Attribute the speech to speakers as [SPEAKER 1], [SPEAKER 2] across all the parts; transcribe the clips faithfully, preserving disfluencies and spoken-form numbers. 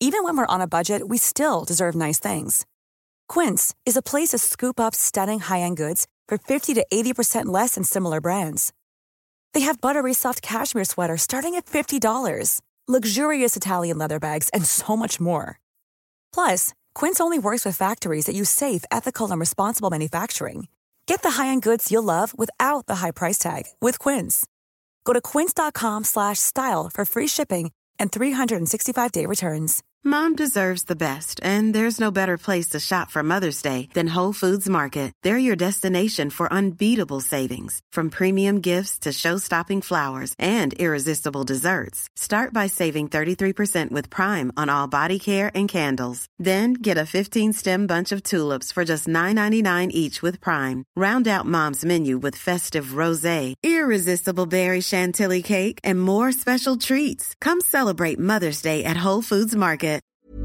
[SPEAKER 1] Even when we're on a budget, we still deserve nice things. Quince is a place to scoop up stunning high-end goods for fifty to eighty percent less than similar brands. They have buttery soft cashmere sweaters starting at fifty dollars, luxurious Italian leather bags, and so much more. Plus, Quince only works with factories that use safe, ethical, and responsible manufacturing. Get the high-end goods you'll love without the high price tag with Quince. Go to quince.com slash style for free shipping and three sixty-five day returns.
[SPEAKER 2] Mom deserves the best, and there's no better place to shop for Mother's Day than Whole Foods Market. They're your destination for unbeatable savings, from premium gifts to show-stopping flowers and irresistible desserts. Start by saving thirty-three percent with Prime on all body care and candles. Then get a fifteen-stem bunch of tulips for just nine ninety-nine each with Prime. Round out Mom's menu with festive rosé, irresistible berry chantilly cake, and more special treats. Come celebrate Mother's Day at Whole Foods Market.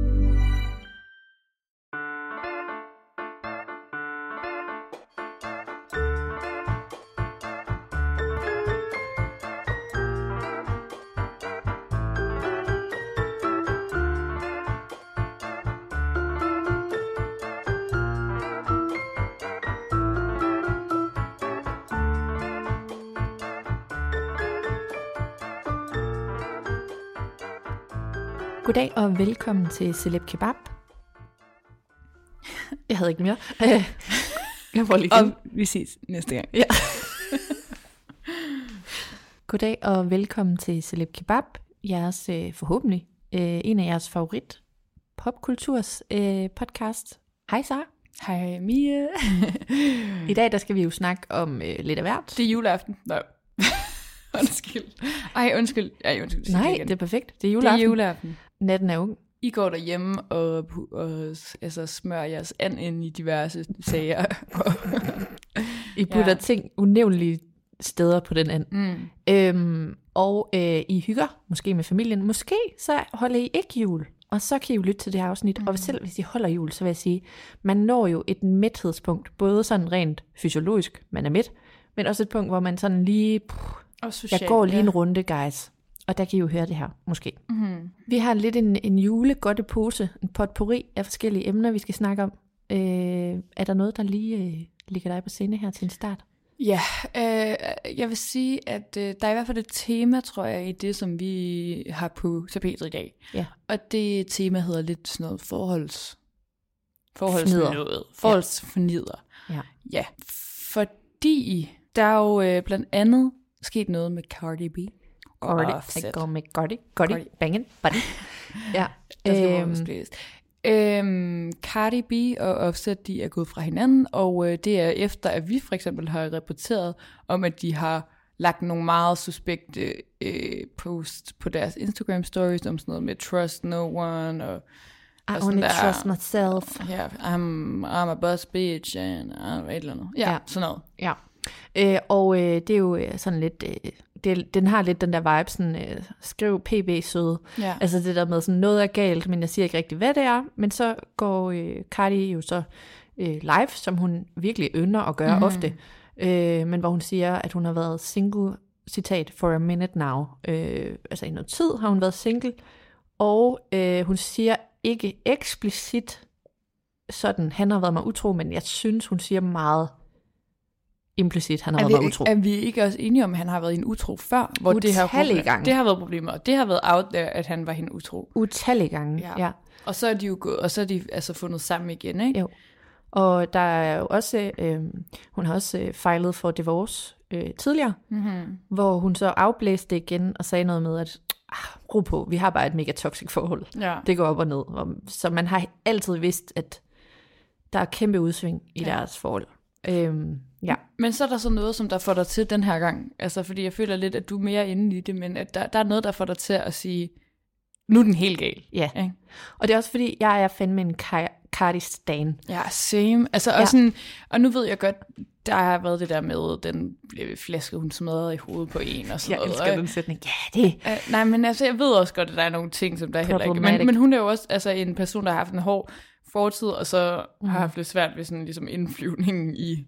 [SPEAKER 3] Goddag og velkommen til Celeb Kebab. Jeg havde ikke mere. Jeg får lige
[SPEAKER 4] og vi ses næste gang.
[SPEAKER 3] Ja. Goddag og velkommen til Celeb Kebab. Jeres øh, forhåbentlig øh, en af jeres favorit popkulturs øh, podcast. Hej Sara.
[SPEAKER 4] Hej Mia.
[SPEAKER 3] I dag der skal vi jo snakke om øh, lidt af hvert.
[SPEAKER 4] Det er juleaften. Nej. Undskyld. Ej, undskyld. Ej, undskyld.
[SPEAKER 3] Nej, det er perfekt. Det er juleaften.
[SPEAKER 4] Det er juleaften.
[SPEAKER 3] Natten er ung.
[SPEAKER 4] I går derhjemme og, og altså, smører jeres and ind i diverse sager.
[SPEAKER 3] I putter ja. ting unævnlige steder på den and. Mm. Øhm, og øh, I hygger, måske med familien. Måske så holder I ikke jul. Og så kan I jo lytte til det her afsnit. Mm. Og selv hvis I holder jul, så vil jeg sige, man når jo et mæthedspunkt. Både sådan rent fysiologisk, man er mæt. Men også et punkt, hvor man sådan lige...
[SPEAKER 4] Og socialt,
[SPEAKER 3] jeg går lige
[SPEAKER 4] ja.
[SPEAKER 3] en runde, guys. Og der kan I jo høre det her, måske.
[SPEAKER 4] Mm-hmm.
[SPEAKER 3] Vi har lidt en, en julegodtepose, en potpourri af forskellige emner, vi skal snakke om. Øh, er der noget, der lige øh, ligger dig på scene her til en start?
[SPEAKER 4] Ja, øh, jeg vil sige, at øh, der er i hvert fald et tema, tror jeg, i det, som vi har på tapetet i dag.
[SPEAKER 3] Ja.
[SPEAKER 4] Og det tema hedder lidt sådan noget forholds... Forholdsnødet. Forholdsfornider.
[SPEAKER 3] Ja.
[SPEAKER 4] Ja, fordi der er jo øh, blandt andet sket noget med Cardi B.
[SPEAKER 3] Cardi, jeg går med Cardi, Cardi, Cardi. Bangin', buddy. Ja.
[SPEAKER 4] øhm. øhm, Cardi B og Offset, de er gået fra hinanden, og øh, det er efter, at vi for eksempel har rapporteret om, at de har lagt nogle meget suspekte øh, posts på deres Instagram stories, om sådan noget med trust no one, og
[SPEAKER 3] I og only der, trust myself.
[SPEAKER 4] Ja, yeah, I'm, I'm a boss bitch, and uh, et eller andet. Ja, ja. Sådan noget.
[SPEAKER 3] Ja, øh, og øh, det er jo sådan lidt... Øh, Det, den har lidt den der vibe, sådan, øh, skriv P B søde. Ja. Altså det der med, sådan noget er galt, men jeg siger ikke rigtig, hvad det er. Men så går øh, Cardi jo så øh, live, som hun virkelig ynder at gøre mm. ofte. Øh, men hvor hun siger, at hun har været single, citat, for a minute now. Øh, altså i noget tid har hun været single. Og øh, hun siger ikke eksplicit sådan, han har været mig utro, men jeg synes, hun siger meget implicit, han har været utro.
[SPEAKER 4] Er vi ikke også enige om, at han har været en utro før? Hvor det har,
[SPEAKER 3] gange.
[SPEAKER 4] det har været problemer, og det har været out there, at han var hende utro.
[SPEAKER 3] Utallige gange, ja. ja.
[SPEAKER 4] Og så er de jo gået, og så er de altså fundet sammen igen, ikke?
[SPEAKER 3] Jo. Og der er jo også, øh, hun har også øh, filet for divorce øh, tidligere, mm-hmm. hvor hun så afblæste igen og sagde noget med, at ah, ro på, vi har bare et mega toxic forhold. Ja. Det går op og ned. Og, så man har altid vidst, at der er kæmpe udsving i ja. deres forhold. Øhm, ja.
[SPEAKER 4] Men så er der så noget, som der får dig til den her gang. Altså, fordi jeg føler lidt, at du er mere inde i det, men at der, der er noget, der får dig til at sige, nu er den helt gal.
[SPEAKER 3] Ja, ja. Og det er også fordi, jeg er fandme en Cardi stan.
[SPEAKER 4] Ja, same. Altså, og,
[SPEAKER 3] ja.
[SPEAKER 4] sådan, og nu ved jeg godt, der har været det der med den flaske, hun smadrede i hovedet på en og sådan
[SPEAKER 3] jeg
[SPEAKER 4] noget.
[SPEAKER 3] Jeg elsker den sætning. Ja, det
[SPEAKER 4] uh, Nej, men altså, jeg ved også godt, at der er nogle ting, som der heller ikke... Men, men hun er jo også altså, en person, der har haft en hård fortid, og så mm. har haft lidt svært ved sådan ligesom indflyvningen i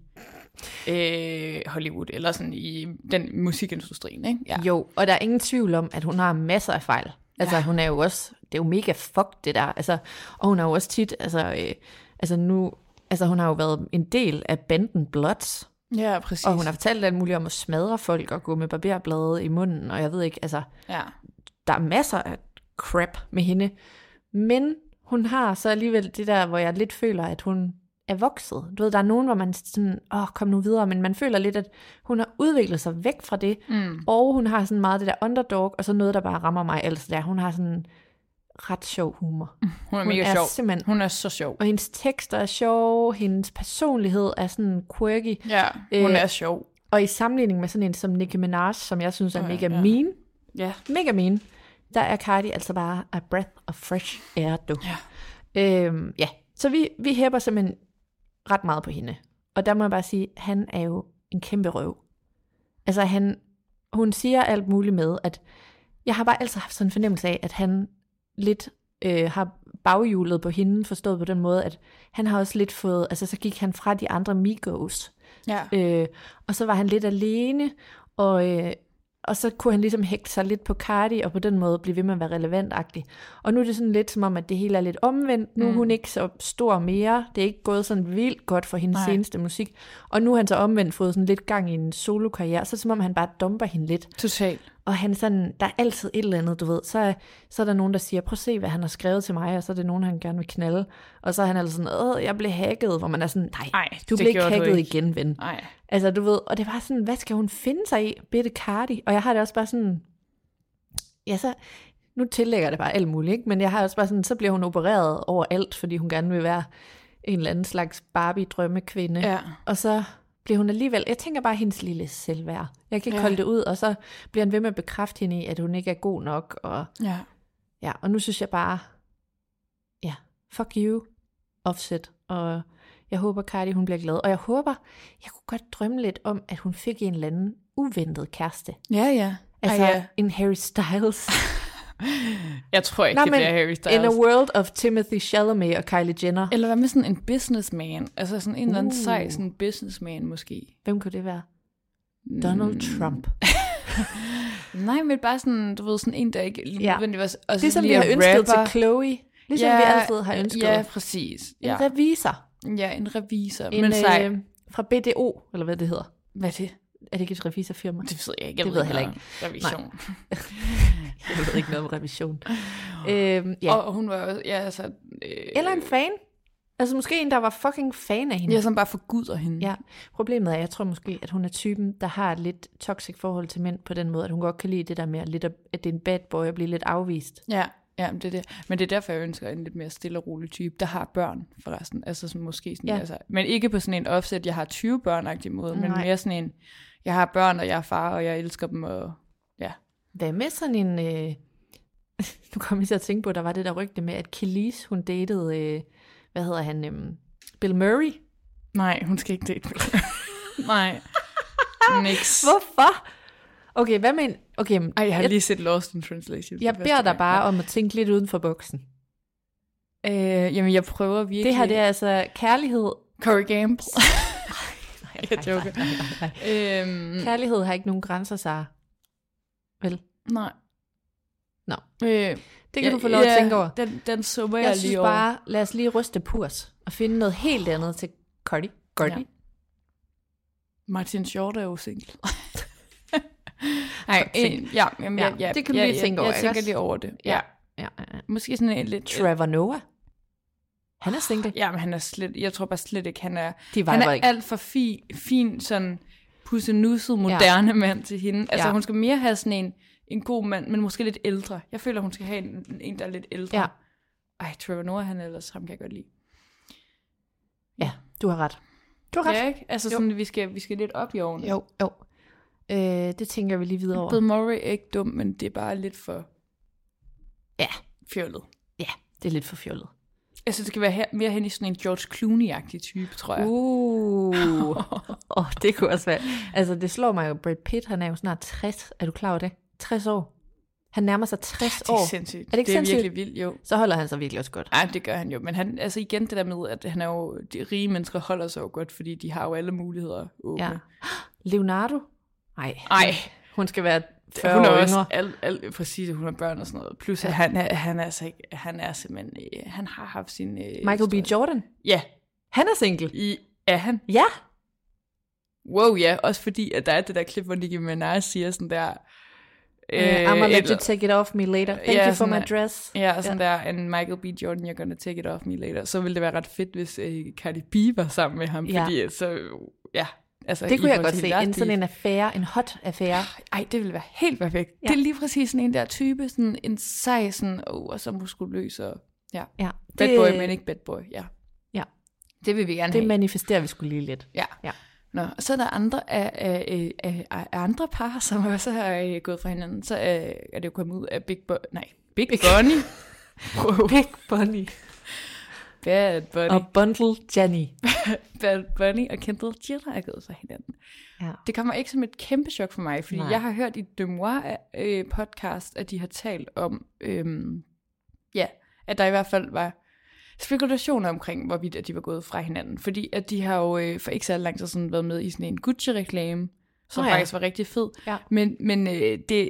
[SPEAKER 4] øh, Hollywood, eller sådan i den musikindustrien, ikke?
[SPEAKER 3] Ja. Jo, og der er ingen tvivl om, at hun har masser af fejl. Altså
[SPEAKER 4] Ja.
[SPEAKER 3] hun er jo også, det er jo mega fuck det der, altså, og hun er jo også tit, altså, øh, altså nu, altså hun har jo været en del af banden Bloods,
[SPEAKER 4] Ja, præcis.
[SPEAKER 3] og hun har fortalt alt muligt om at smadre folk og gå med barberblade i munden, og jeg ved ikke, altså,
[SPEAKER 4] Ja.
[SPEAKER 3] der er masser af crap med hende, men hun har så alligevel det der, hvor jeg lidt føler, at hun er vokset. Du ved, der er nogen, hvor man sådan, åh, kom nu videre, men man føler lidt, at hun har udviklet sig væk fra det,
[SPEAKER 4] Mm.
[SPEAKER 3] og hun har sådan meget det der underdog, og så noget, der bare rammer mig, altså der, hun har sådan ret sjov humor.
[SPEAKER 4] Hun er mega sjov.
[SPEAKER 3] Simpelthen,
[SPEAKER 4] Hun er så sjov.
[SPEAKER 3] og hendes tekster er sjove, hendes personlighed er sådan quirky,
[SPEAKER 4] Ja, hun
[SPEAKER 3] Øh,
[SPEAKER 4] er sjov.
[SPEAKER 3] og i sammenligning med sådan en som Nicki Minaj, som jeg synes er
[SPEAKER 4] Åh, ja,
[SPEAKER 3] mega
[SPEAKER 4] ja.
[SPEAKER 3] mean,
[SPEAKER 4] Ja.
[SPEAKER 3] mega mean, der er Cardi altså bare a breath of fresh air, du.
[SPEAKER 4] Ja.
[SPEAKER 3] Øhm, ja, så vi, vi hæpper simpelthen ret meget på hende. Og der må jeg bare sige, han er jo en kæmpe røv. Altså han, hun siger alt muligt med, at jeg har bare altid haft sådan en fornemmelse af, at han lidt øh, har baghjulet på hende, forstået på den måde, at han har også lidt fået, altså så gik han fra de andre Migos,
[SPEAKER 4] Ja.
[SPEAKER 3] øh, og så var han lidt alene, og, øh, og så kunne han ligesom hægte sig lidt på Cardi, og på den måde blive ved med at være relevantagtig. Og nu er det sådan lidt som om, at det hele er lidt omvendt. Nu er
[SPEAKER 4] Mm.
[SPEAKER 3] hun ikke så stor mere. Det er ikke gået sådan vildt godt for hendes
[SPEAKER 4] Nej.
[SPEAKER 3] seneste musik. Og nu har han så omvendt fået sådan lidt gang i en solokarriere, så er det som om han bare dumper hende lidt.
[SPEAKER 4] Totalt.
[SPEAKER 3] Og han sådan, der er altid et eller andet, du ved. Så er, så er der nogen, der siger, prøv at se, hvad han har skrevet til mig, og så er det nogen, han gerne vil knalde. Og så er han altså sådan, åh, jeg blev hacket, hvor man er sådan, nej,
[SPEAKER 4] Ej,
[SPEAKER 3] du
[SPEAKER 4] det
[SPEAKER 3] blev ikke
[SPEAKER 4] gjorde du
[SPEAKER 3] hacket
[SPEAKER 4] ikke.
[SPEAKER 3] igen, ven.
[SPEAKER 4] Nej.
[SPEAKER 3] Altså, du ved, og det var sådan, hvad skal hun finde sig i, bitte Cardi? Og jeg har det også bare sådan, ja, så, nu tillægger det bare alt muligt, ikke? Men jeg har også bare sådan, så bliver hun opereret overalt, fordi hun gerne vil være en eller anden slags Barbie-drømmekvinde.
[SPEAKER 4] Ja.
[SPEAKER 3] Og så bliver hun alligevel, jeg tænker bare hendes lille selvværd. Jeg kan ikke
[SPEAKER 4] Ja.
[SPEAKER 3] holde det ud, og så bliver han ved med at bekræfte hende i, at hun ikke er god nok. Og,
[SPEAKER 4] Ja.
[SPEAKER 3] ja, og nu synes jeg bare, ja, fuck you, Offset. Og jeg håber, Cardi, hun bliver glad. Og jeg håber, jeg kunne godt drømme lidt om, at hun fik en eller anden uventet kæreste.
[SPEAKER 4] Ja, ja.
[SPEAKER 3] Altså
[SPEAKER 4] Ej, ja.
[SPEAKER 3] en Harry Styles.
[SPEAKER 4] Jeg tror ikke,
[SPEAKER 3] Nå,
[SPEAKER 4] det
[SPEAKER 3] men
[SPEAKER 4] bliver Harry Styles.
[SPEAKER 3] In a world of Timothy Chalamet og Kylie Jenner.
[SPEAKER 4] Eller hvad med sådan en businessman? Altså sådan en eller anden
[SPEAKER 3] Uh.
[SPEAKER 4] sej sådan businessman måske.
[SPEAKER 3] Hvem kunne det være? Donald
[SPEAKER 4] Mm.
[SPEAKER 3] Trump.
[SPEAKER 4] Nej, men bare sådan, du ved, sådan en, der ikke
[SPEAKER 3] Ja.
[SPEAKER 4] ja. nødvendigvis... Og så
[SPEAKER 3] Ligesom vi
[SPEAKER 4] lige
[SPEAKER 3] har
[SPEAKER 4] er
[SPEAKER 3] ønsket
[SPEAKER 4] rapper.
[SPEAKER 3] til Chloe. Ligesom ja, vi altid har ønsket.
[SPEAKER 4] Ja, præcis.
[SPEAKER 3] En
[SPEAKER 4] Ja,
[SPEAKER 3] revisor.
[SPEAKER 4] ja en revisor.
[SPEAKER 3] En,
[SPEAKER 4] men sej.
[SPEAKER 3] øh, fra B D O, eller hvad det hedder.
[SPEAKER 4] Hvad er det?
[SPEAKER 3] Er det ikke et revisorfirma?
[SPEAKER 4] Det ved jeg ikke. Jeg
[SPEAKER 3] Det ved jeg heller
[SPEAKER 4] noget om Revision.
[SPEAKER 3] Jeg ved ikke noget om revision. øhm, ja.
[SPEAKER 4] Og hun var også... Ja, altså... Øh,
[SPEAKER 3] Eller en fan. Altså måske en, der var fucking fan af hende.
[SPEAKER 4] Ja, som bare forguder hende.
[SPEAKER 3] Ja. Problemet er, jeg tror måske, at hun er typen, der har et lidt toxic forhold til mænd på den måde, at hun godt kan lide det der med, at, lidt, at det er en bad boy at blive lidt afvist.
[SPEAKER 4] Ja, ja, men det er det. Men det er derfor, jeg ønsker en lidt mere stille og rolig type, der har børn forresten. Altså sådan, måske sådan,
[SPEAKER 3] Ja.
[SPEAKER 4] ja. altså, men ikke på sådan en Offset, jeg har tyve børn-agtig måde, men
[SPEAKER 3] Nej.
[SPEAKER 4] mere sådan en, jeg har børn, og jeg er far, og jeg elsker dem, og ja.
[SPEAKER 3] Hvad med sådan en... Øh... nu kommer jeg til at tænke på, at der var det der rygte med, at Kelis, hun datede... Øh... Hvad hedder han? Øhm... Bill Murray.
[SPEAKER 4] Nej, hun skal ikke date med Nej. Niks.
[SPEAKER 3] Hvorfor? Okay, hvad med en... Okay,
[SPEAKER 4] Ej, jeg har
[SPEAKER 3] jeg,
[SPEAKER 4] lige set Lost in Translation.
[SPEAKER 3] jeg
[SPEAKER 4] for
[SPEAKER 3] beder
[SPEAKER 4] første
[SPEAKER 3] dig
[SPEAKER 4] gang.
[SPEAKER 3] bare om at tænke lidt uden for boksen.
[SPEAKER 4] Øh, jamen, jeg prøver virkelig.
[SPEAKER 3] Det her, det er altså kærlighed.
[SPEAKER 4] Corey Gamble.
[SPEAKER 3] Nej,
[SPEAKER 4] jeg joker.
[SPEAKER 3] nej, nej, nej.
[SPEAKER 4] øhm,
[SPEAKER 3] Kærlighed har ikke nogen grænser, Sara. Vel?
[SPEAKER 4] nej.
[SPEAKER 3] Nå.
[SPEAKER 4] Øh,
[SPEAKER 3] Det kan du få lov at tænke over.
[SPEAKER 4] Den, den summer jeg,
[SPEAKER 3] Jeg
[SPEAKER 4] lige
[SPEAKER 3] synes
[SPEAKER 4] over.
[SPEAKER 3] bare, lad os lige ryste purs og finde noget helt andet til Cardi. Cardi.
[SPEAKER 4] Ja. Martin Short er jo single. Nej,
[SPEAKER 3] Tænk.
[SPEAKER 4] ja, jamen,
[SPEAKER 3] Ja,
[SPEAKER 4] ja, ja,
[SPEAKER 3] det kan du
[SPEAKER 4] ja,
[SPEAKER 3] lige tænke over,
[SPEAKER 4] Jeg, jeg
[SPEAKER 3] ikke
[SPEAKER 4] tænker
[SPEAKER 3] også?
[SPEAKER 4] lige over det. Ja.
[SPEAKER 3] Ja, ja, ja.
[SPEAKER 4] Måske sådan en lidt...
[SPEAKER 3] Trevor Noah. Han er single.
[SPEAKER 4] Ja, men han er slet... Jeg tror bare slet ikke, han er...
[SPEAKER 3] De
[SPEAKER 4] Han
[SPEAKER 3] viber
[SPEAKER 4] er
[SPEAKER 3] ikke.
[SPEAKER 4] alt for fin, fin sådan pussenusset, moderne ja. mand til hende. Altså,
[SPEAKER 3] Ja.
[SPEAKER 4] hun skal mere have sådan en, en god mand, men måske lidt ældre. Jeg føler, hun skal have en, en der er lidt ældre.
[SPEAKER 3] Ja.
[SPEAKER 4] Ej, Trevor Noah, han er ellers, ham kan jeg godt lide.
[SPEAKER 3] Ja, du har ret. Du har ret.
[SPEAKER 4] Ja, ikke? Altså, sådan, vi skal, vi skal lidt op i årene.
[SPEAKER 3] Jo, jo. Øh, det tænker vi lige videre over.
[SPEAKER 4] Bill Murray er ikke dum, men det er bare lidt for...
[SPEAKER 3] Ja.
[SPEAKER 4] Fjollet.
[SPEAKER 3] Ja, det er lidt for fjollet.
[SPEAKER 4] Altså, det skal være her, mere hen i sådan en George Clooney-agtig type, tror jeg.
[SPEAKER 3] Uh. oh, det kunne også være. Altså, det slår mig jo, Brad Pitt, han er jo snart tres. Er du klar over det? tres år. Han nærmer sig tres
[SPEAKER 4] det er
[SPEAKER 3] år.
[SPEAKER 4] sindssygt.
[SPEAKER 3] Er det ikke
[SPEAKER 4] det er
[SPEAKER 3] sindssygt?
[SPEAKER 4] virkelig vildt, jo.
[SPEAKER 3] Så holder han sig virkelig også godt.
[SPEAKER 4] Ej, det gør han jo. Men han, altså igen det der med, at han er jo, de rige mennesker holder sig jo godt, fordi de har jo alle muligheder åbne.
[SPEAKER 3] Ja. Leonardo? Nej.
[SPEAKER 4] Ej.
[SPEAKER 3] Hun skal være fyrre
[SPEAKER 4] hun er
[SPEAKER 3] år
[SPEAKER 4] også
[SPEAKER 3] yngre.
[SPEAKER 4] alt, alt, præcis, at hun har børn og sådan noget. Plus, ja. at han, er, han, er altså ikke, han er simpelthen, øh, han har haft sin... Øh,
[SPEAKER 3] Michael B. Jordan?
[SPEAKER 4] Ja.
[SPEAKER 3] Han er single?
[SPEAKER 4] I, er han?
[SPEAKER 3] Ja.
[SPEAKER 4] Wow, ja. Også fordi, at der er det der klip, hvor Nicki Minaj siger sådan der...
[SPEAKER 3] Uh, I'm gonna let you take it off me later. Thank yeah, you for my der, dress.
[SPEAKER 4] Ja, og sådan yeah. der, and Michael B. Jordan, you're gonna take it off me later. Så ville det være ret fedt, hvis uh, Cardi B var sammen med ham, yeah. fordi så, ja. Altså,
[SPEAKER 3] det kunne jeg godt se, en sådan en affære, en hot affære.
[SPEAKER 4] Ej, det ville være helt perfekt. Ja. Det er lige præcis sådan en der type, sådan en sej, sådan, oh, og så muskuløs, og ja.
[SPEAKER 3] ja.
[SPEAKER 4] Bad
[SPEAKER 3] det,
[SPEAKER 4] boy, men ikke bad boy, ja.
[SPEAKER 3] Ja.
[SPEAKER 4] Det vil vi gerne
[SPEAKER 3] det
[SPEAKER 4] have.
[SPEAKER 3] Det manifesterer vi skulle lige lidt.
[SPEAKER 4] Ja. Ja. Nå, og så er der andre af, af, af, af andre par, som også har gået fra hinanden. Så er, er det jo kommet ud af Big Bunny. Nej, Big, Big Bunny.
[SPEAKER 3] Big Bunny.
[SPEAKER 4] Bad Bunny.
[SPEAKER 3] Og Bundle Jenny.
[SPEAKER 4] Bad Bunny og Kendall Jenner er gået fra hinanden. Ja. Det kommer ikke som et kæmpe chok for mig, fordi Nej. jeg har hørt i Demois øh, podcast, at de har talt om, øhm, ja, at der i hvert fald var spekulationer omkring, hvorvidt at de var gået fra hinanden. Fordi at de har jo øh, for ikke så lang tid siden været med i sådan en Gucci-reklame, som oh, ja. faktisk var rigtig fed. Ja. Men, men øh, det,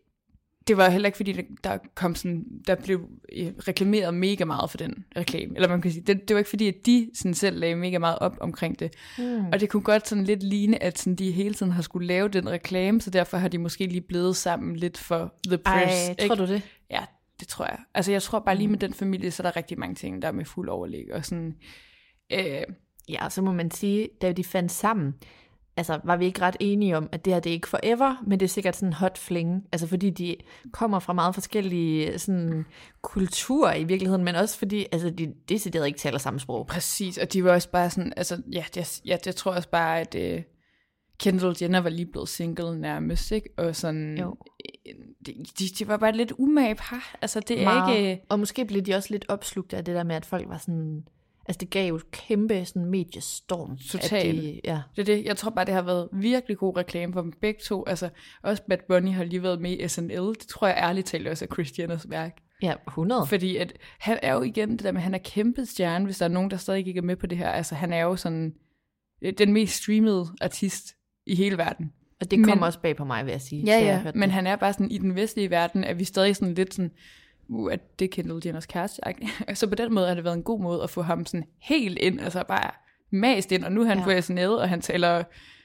[SPEAKER 4] det var heller ikke, fordi der, der kom sådan, der blev øh, reklameret mega meget for den reklame. Eller man kan sige, det, det var ikke fordi, at de sådan selv lagde mega meget op omkring det. Mm. Og det kunne godt sådan lidt ligne, at sådan, de hele tiden har skulle lave den reklame, så derfor har de måske lige blevet sammen lidt for the press.
[SPEAKER 3] Ej, tror du det?
[SPEAKER 4] Ja, det tror jeg. Altså jeg tror bare lige med den familie, så er der rigtig mange ting, der er med fuld overlæg. Og sådan, øh...
[SPEAKER 3] ja, så må man sige, da de fandt sammen, altså var vi ikke ret enige om, at det her det er ikke forever, men det er sikkert sådan en hot fling. Altså fordi de kommer fra meget forskellige sådan, kulturer i virkeligheden, men også fordi altså, de decideret ikke taler samme sprog.
[SPEAKER 4] Præcis, og de var også bare sådan, altså ja, det, ja, det tror jeg også bare, at øh, Kendall Jenner var lige blevet single nærmest, ikke? Og sådan, øh, de, de, de var bare et lidt umage par. Altså det er
[SPEAKER 3] meget.
[SPEAKER 4] ikke...
[SPEAKER 3] Og måske blev de også lidt opslugt af det der med, at folk var sådan... Altså det gav jo et kæmpe sådan mediestorm.
[SPEAKER 4] Totalt.
[SPEAKER 3] De, ja.
[SPEAKER 4] Det er det. Jeg tror bare, det har været virkelig god reklame for dem begge to. Altså også Bad Bunny har lige været med i S N L. Det tror jeg ærligt talt også er Kris Jenners værk.
[SPEAKER 3] Ja, hundrede.
[SPEAKER 4] Fordi at han er jo igen det der med, at han er kæmpe stjerne, hvis der er nogen, der stadig ikke er med på det her. Altså han er jo sådan den mest streamede artist i hele verden.
[SPEAKER 3] Og det kommer men, også bag på mig, vil jeg sige.
[SPEAKER 4] Ja, ja, men det. Han er bare sådan, i den vestlige verden, at vi stadig sådan lidt sådan, uh, at det er Kendall Jenners kæreste. Så på den måde har det været en god måde at få ham sådan helt ind, altså bare mast ind, og nu er han ja. på S N L, og han taler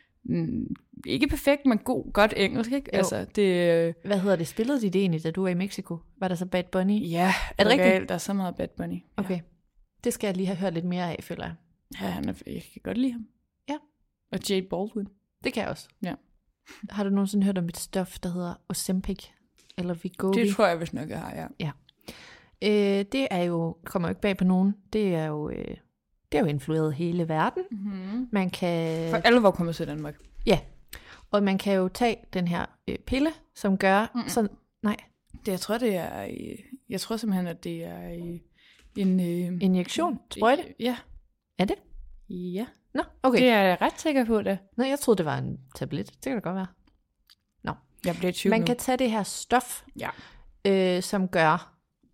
[SPEAKER 4] mm, ikke perfekt, men god, godt engelsk, ikke?
[SPEAKER 3] Jo.
[SPEAKER 4] Altså, det...
[SPEAKER 3] Hvad hedder det? Spillede de det egentlig, da du var i Mexico? Var der så Bad Bunny?
[SPEAKER 4] Ja, er det rigtigt? Der er så meget Bad Bunny. Ja.
[SPEAKER 3] Okay, det skal jeg lige have hørt lidt mere af, føler jeg.
[SPEAKER 4] Ja, han er, jeg kan godt lide ham. Ja. Og Jade Baldwin.
[SPEAKER 3] Det kan jeg også.
[SPEAKER 4] Ja.
[SPEAKER 3] Har du nogensinde hørt om et stof, der hedder Ozempic? Eller Wegovy?
[SPEAKER 4] Det tror jeg, hvis nok jeg har, ja.
[SPEAKER 3] Ja. Øh, det er jo, kommer jo ikke bag på nogen, det er jo, øh, det er jo influeret hele verden. Mm-hmm. Man kan...
[SPEAKER 4] For alle var kommet til Danmark.
[SPEAKER 3] Ja, og man kan jo tage den her øh, pille, som gør mm-hmm. sådan, nej.
[SPEAKER 4] Det, jeg tror, det er, jeg tror simpelthen, at det er en... Øh,
[SPEAKER 3] injektion? Sprøjte?
[SPEAKER 4] Ja.
[SPEAKER 3] Er det?
[SPEAKER 4] Ja.
[SPEAKER 3] Nå, okay.
[SPEAKER 4] Det er jeg ret sikker på, det.
[SPEAKER 3] Nå, jeg troede, det var en tablet. Det kan det godt være. Nå.
[SPEAKER 4] Jeg bliver tyve
[SPEAKER 3] Man
[SPEAKER 4] nu.
[SPEAKER 3] kan tage det her stof,
[SPEAKER 4] ja.
[SPEAKER 3] øh, som gør,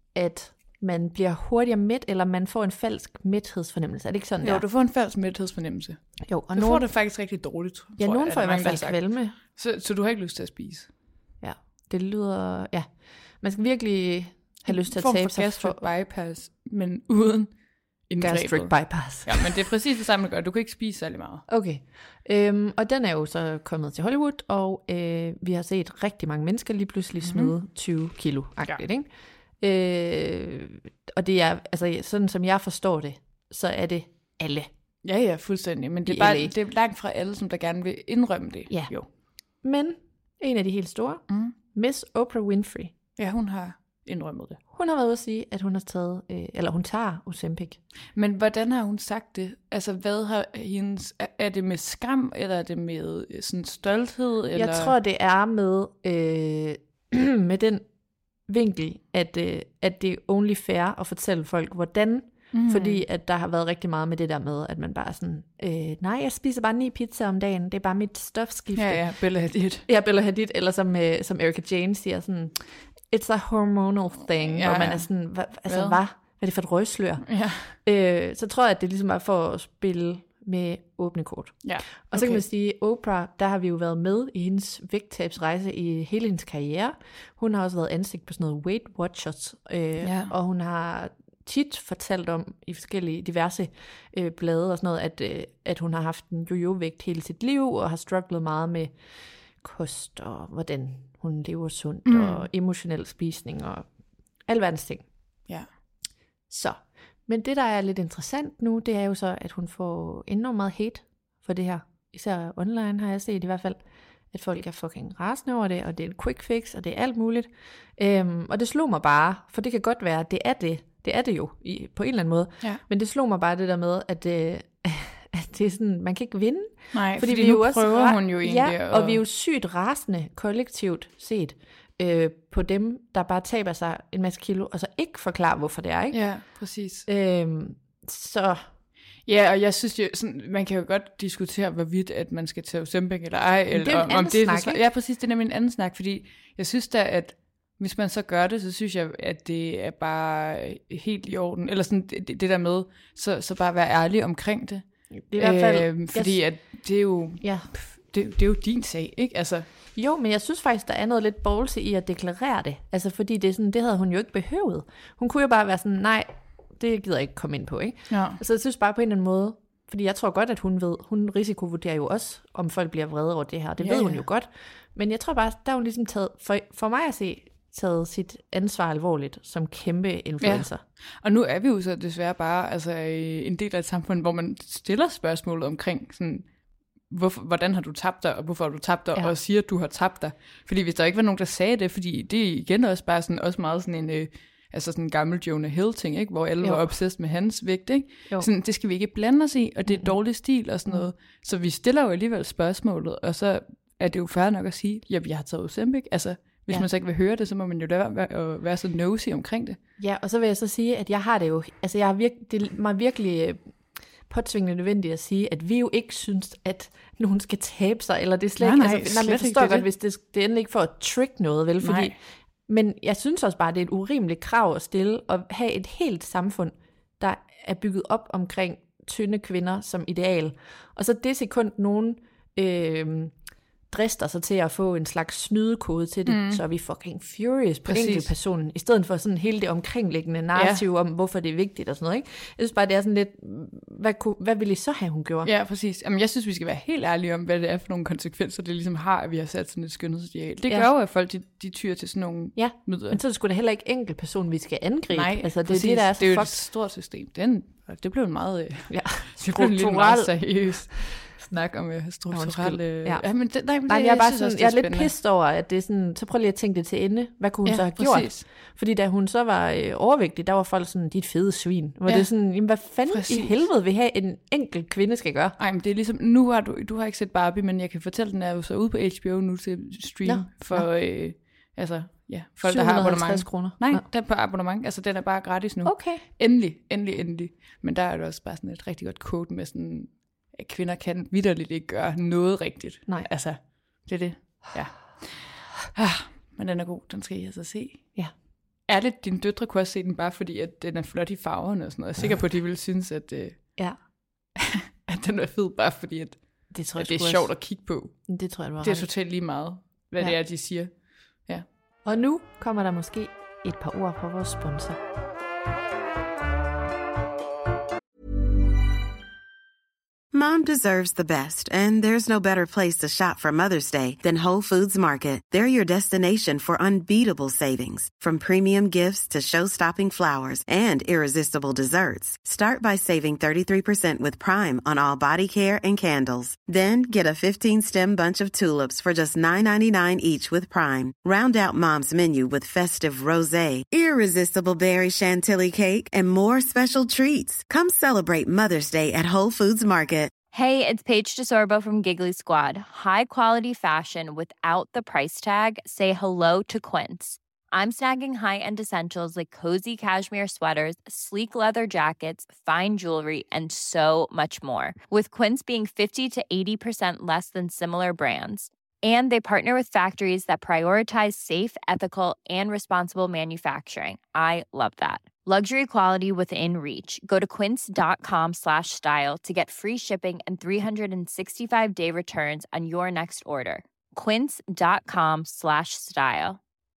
[SPEAKER 3] at man bliver hurtigere mæt, eller man får en falsk mæthedsfornemmelse. Er det ikke sådan
[SPEAKER 4] jo,
[SPEAKER 3] der?
[SPEAKER 4] du får en falsk mæthedsfornemmelse.
[SPEAKER 3] Jo, og
[SPEAKER 4] du
[SPEAKER 3] nogen...
[SPEAKER 4] får det faktisk rigtig dårligt.
[SPEAKER 3] Ja, nogen får i hvert fald kvalme.
[SPEAKER 4] Så, så du har ikke lyst til at spise?
[SPEAKER 3] Ja, det lyder... Ja, man skal virkelig have lyst til at tabe sig
[SPEAKER 4] for... bypass, men uden indgrebet.
[SPEAKER 3] Gastric bypass.
[SPEAKER 4] Ja, men det er præcis det samme, der gør. Du kan ikke spise særlig meget.
[SPEAKER 3] Okay. Øhm, og den er jo så kommet til Hollywood, og øh, vi har set rigtig mange mennesker lige pludselig smide mm-hmm. tyve kilo. Agtigt, ja. Ikke? Øh, og det er, altså sådan som jeg forstår det, så er det alle.
[SPEAKER 4] Ja, ja, fuldstændig. Men det er, bare, det er langt fra alle, som der gerne vil indrømme det.
[SPEAKER 3] Ja.
[SPEAKER 4] Jo.
[SPEAKER 3] Men en af de helt store, mm. Miss Oprah Winfrey.
[SPEAKER 4] Ja, hun har indrømmet det.
[SPEAKER 3] Hun har været ude at sige, at hun har taget, øh, eller hun tager Ozempic.
[SPEAKER 4] Men hvordan har hun sagt det? Altså, hvad har hendes, er det med skam, eller er det med sådan stolthed? Eller?
[SPEAKER 3] Jeg tror, det er med, øh, med den vinkel, at, øh, at det er only fair at fortælle folk, hvordan. Mm. Fordi at der har været rigtig meget med det der med, at man bare sådan, øh, nej, jeg spiser bare ni pizza om dagen, det er bare mit stofskifte.
[SPEAKER 4] Ja, ja, Bella Hadid.
[SPEAKER 3] Ja, Bella Hadid, eller som, øh, som Erika Jane siger sådan, it's a hormonal thing, ja, og man er sådan, hva, altså hvad? Hvad er det for et røgslør?
[SPEAKER 4] Ja.
[SPEAKER 3] Øh, så tror jeg, at det ligesom er for at spille med åbne kort.
[SPEAKER 4] Ja, okay.
[SPEAKER 3] Og så kan man sige, Oprah, der har vi jo været med i hendes vægttabsrejse i hele hendes karriere. Hun har også været ansigt på sådan noget Weight Watchers, øh, ja. og hun har tit fortalt om i forskellige diverse øh, blade og sådan noget, at, øh, at hun har haft en jojo-vægt hele sit liv, og har strugglet meget med kost, og hvordan hun lever sundt, mm. og emotionel spisning, og alverdens ting.
[SPEAKER 4] Ja.
[SPEAKER 3] Så, men det, der er lidt interessant nu, det er jo så, at hun får enormt meget hate for det her. Især online har jeg set i hvert fald, at folk er fucking rasende over det, og det er en quick fix, og det er alt muligt. Øhm, og det slog mig bare, for det kan godt være, at det er det. Det er det jo, i, på en eller anden måde. Ja. Men det slog mig bare det der med, at, øh, at det er sådan, man kan ikke vinde.
[SPEAKER 4] Nej, fordi, fordi vi nu jo prøver også, hun jo egentlig.
[SPEAKER 3] Ja, og, og vi er jo sygt rasende, kollektivt set, øh, på dem, der bare taber sig en masse kilo, og så ikke forklarer, hvorfor det er, ikke?
[SPEAKER 4] Ja, præcis.
[SPEAKER 3] Øhm, så...
[SPEAKER 4] Ja, og jeg synes jo, sådan, man kan jo godt diskutere, hvorvidt at man skal tage Ozempic eller ej. Eller,
[SPEAKER 3] det er en anden
[SPEAKER 4] om det
[SPEAKER 3] snak,
[SPEAKER 4] er, ja, præcis, det er nemlig en anden snak, fordi jeg synes da, at hvis man så gør det, så synes jeg, at det er bare helt i orden. Eller sådan det, det der med, så, så bare være ærlig omkring det.
[SPEAKER 3] I hvert fald,
[SPEAKER 4] øh, fordi at det er jo,
[SPEAKER 3] ja.
[SPEAKER 4] det, det er jo din sag, ikke? Altså.
[SPEAKER 3] Jo, men jeg synes faktisk, der er noget lidt ballsy i at deklarere det. Altså fordi det, er sådan, det havde hun jo ikke behøvet. Hun kunne jo bare være sådan, nej, det gider jeg ikke komme ind på, ikke?
[SPEAKER 4] Ja.
[SPEAKER 3] Så jeg synes bare på en eller anden måde, fordi jeg tror godt, at hun ved, hun risikovurderer jo også, om folk bliver vrede over det her. Det ja, ved hun ja. jo godt. Men jeg tror bare, der er hun ligesom taget, for, for mig at se, taget sit ansvar alvorligt som kæmpe influencer.
[SPEAKER 4] Ja. Og nu er vi jo så desværre bare altså, en del af et samfund, hvor man stiller spørgsmål omkring, sådan, hvorfor, hvordan har du tabt dig, og hvorfor har du tabt dig, ja. og siger, at du har tabt dig. Fordi hvis der ikke var nogen, der sagde det, fordi det er igen også bare sådan, også meget sådan en... Øh, altså sådan en gammel Jonah Hill-ting, ikke? Hvor alle jo. var obsessed med hans vægt, ikke? Sådan, det skal vi ikke blande os i, og det er dårlig stil og sådan noget. Så vi stiller jo alligevel spørgsmålet, og så er det jo fair nok at sige, ja, jeg har taget Ozempic. Altså, hvis ja. man så ikke vil høre det, så må man jo lade være at være så nosy omkring det.
[SPEAKER 3] Ja, og så vil jeg så sige, at jeg har det jo, altså jeg har virke, det er mig virkelig påtvingende nødvendigt at sige, at vi jo ikke synes, at nogen skal tabe sig, eller det er slet
[SPEAKER 4] nej,
[SPEAKER 3] ikke,
[SPEAKER 4] nej,
[SPEAKER 3] altså, nej, jeg forstår godt, det. hvis det, det er endelig ikke for at trick noget, vel? Fordi nej. Men jeg synes også bare, at det er et urimeligt krav at stille, at have et helt samfund, der er bygget op omkring tynde kvinder som ideal. Og så det sekund, nogen øh, drister sig til at få en slags snydekode til det, mm. så er vi fucking furious på enkeltpersonen, i stedet for sådan hele det omkringliggende narrativ ja. om, hvorfor det er vigtigt og sådan noget. Ikke? Jeg synes bare, det er sådan lidt, hvad, kunne, hvad ville I så have, hun gjorde?
[SPEAKER 4] Ja, præcis. Jamen, jeg synes, vi skal være helt ærlige om, hvad det er for nogle konsekvenser, det ligesom har, at vi har sat sådan et skønhedsideal. Det ja. gør jo, at folk, de, de tyrer til sådan nogle
[SPEAKER 3] ja.
[SPEAKER 4] møder.
[SPEAKER 3] Men så er det sgu da heller ikke enkeltperson, vi skal angribe.
[SPEAKER 4] Nej,
[SPEAKER 3] altså, det
[SPEAKER 4] præcis.
[SPEAKER 3] er det, der er så
[SPEAKER 4] det er jo
[SPEAKER 3] fuck...
[SPEAKER 4] et stort system. Den, det blev en meget,
[SPEAKER 3] ja.
[SPEAKER 4] det blev en lidt meget seriøs snak om uh, strukturelle...
[SPEAKER 3] Ja.
[SPEAKER 4] Ja, men det, nej, men
[SPEAKER 3] nej,
[SPEAKER 4] det,
[SPEAKER 3] jeg er bare
[SPEAKER 4] jeg
[SPEAKER 3] sådan,
[SPEAKER 4] også,
[SPEAKER 3] jeg er
[SPEAKER 4] spændende.
[SPEAKER 3] lidt pissed over, at det er sådan, så prøv lige at tænke det til ende. Hvad kunne hun ja, så have præcis. gjort? Fordi da hun så var øh, overvægtig, der var folk sådan, dit fede svin. Hvor ja. det er sådan, jamen, hvad fanden præcis. i helvede vil have en enkelt kvinde skal gøre?
[SPEAKER 4] Nej, men det er ligesom, nu har du, du har ikke set Barbie, men jeg kan fortælle, den er jo så ude på H B O nu til stream ja. for, ja. Øh, altså, ja, folk der har abonnement.
[SPEAKER 3] Kroner.
[SPEAKER 4] Nej,
[SPEAKER 3] ja.
[SPEAKER 4] den på abonnement, altså den er bare gratis nu.
[SPEAKER 3] Okay.
[SPEAKER 4] Endelig, endelig, endelig. Men der er det også bare sådan et rigtig godt quote med sådan, at kvinder kan vitterligt ikke gøre noget rigtigt.
[SPEAKER 3] Nej.
[SPEAKER 4] Altså, det er det. Ja. Ah, men den er god, den skal I altså se.
[SPEAKER 3] Ja.
[SPEAKER 4] Ærligt, dine døtre kunne også se den, bare fordi, at den er flot i farverne og sådan noget. Jeg er sikker på, at de ville synes, at, øh,
[SPEAKER 3] ja.
[SPEAKER 4] at den er fed, bare fordi, at,
[SPEAKER 3] det, tror jeg,
[SPEAKER 4] at det er sjovt at kigge på.
[SPEAKER 3] Det tror jeg, du har
[SPEAKER 4] Det er
[SPEAKER 3] ret.
[SPEAKER 4] totalt lige meget, hvad ja. det er, de siger. Ja.
[SPEAKER 3] Og nu kommer der måske et par ord fra vores sponsor.
[SPEAKER 2] Mom deserves the best, and there's no better place to shop for Mother's Day than Whole Foods Market. They're your destination for unbeatable savings, from premium gifts to show-stopping flowers and irresistible desserts. Start by saving thirty-three percent with Prime on all body care and candles. Then get a fifteen-stem bunch of tulips for just nine ninety-nine each with Prime. Round out Mom's menu with festive rosé, irresistible berry chantilly cake, and more special treats. Come celebrate Mother's Day at Whole Foods Market.
[SPEAKER 5] Hey, it's Paige DeSorbo from Giggly Squad. High quality fashion without the price tag. Say hello to Quince. I'm snagging high-end essentials like cozy cashmere sweaters, sleek leather jackets, fine jewelry, and so much more. With Quince being fifty to eighty percent less than similar brands. And they partner with factories that prioritize safe, ethical, and responsible manufacturing. I love that. Luxury quality within reach. Go to quince.com slash style to get free shipping and three sixty-five day returns on your next order. Quince.com slash style.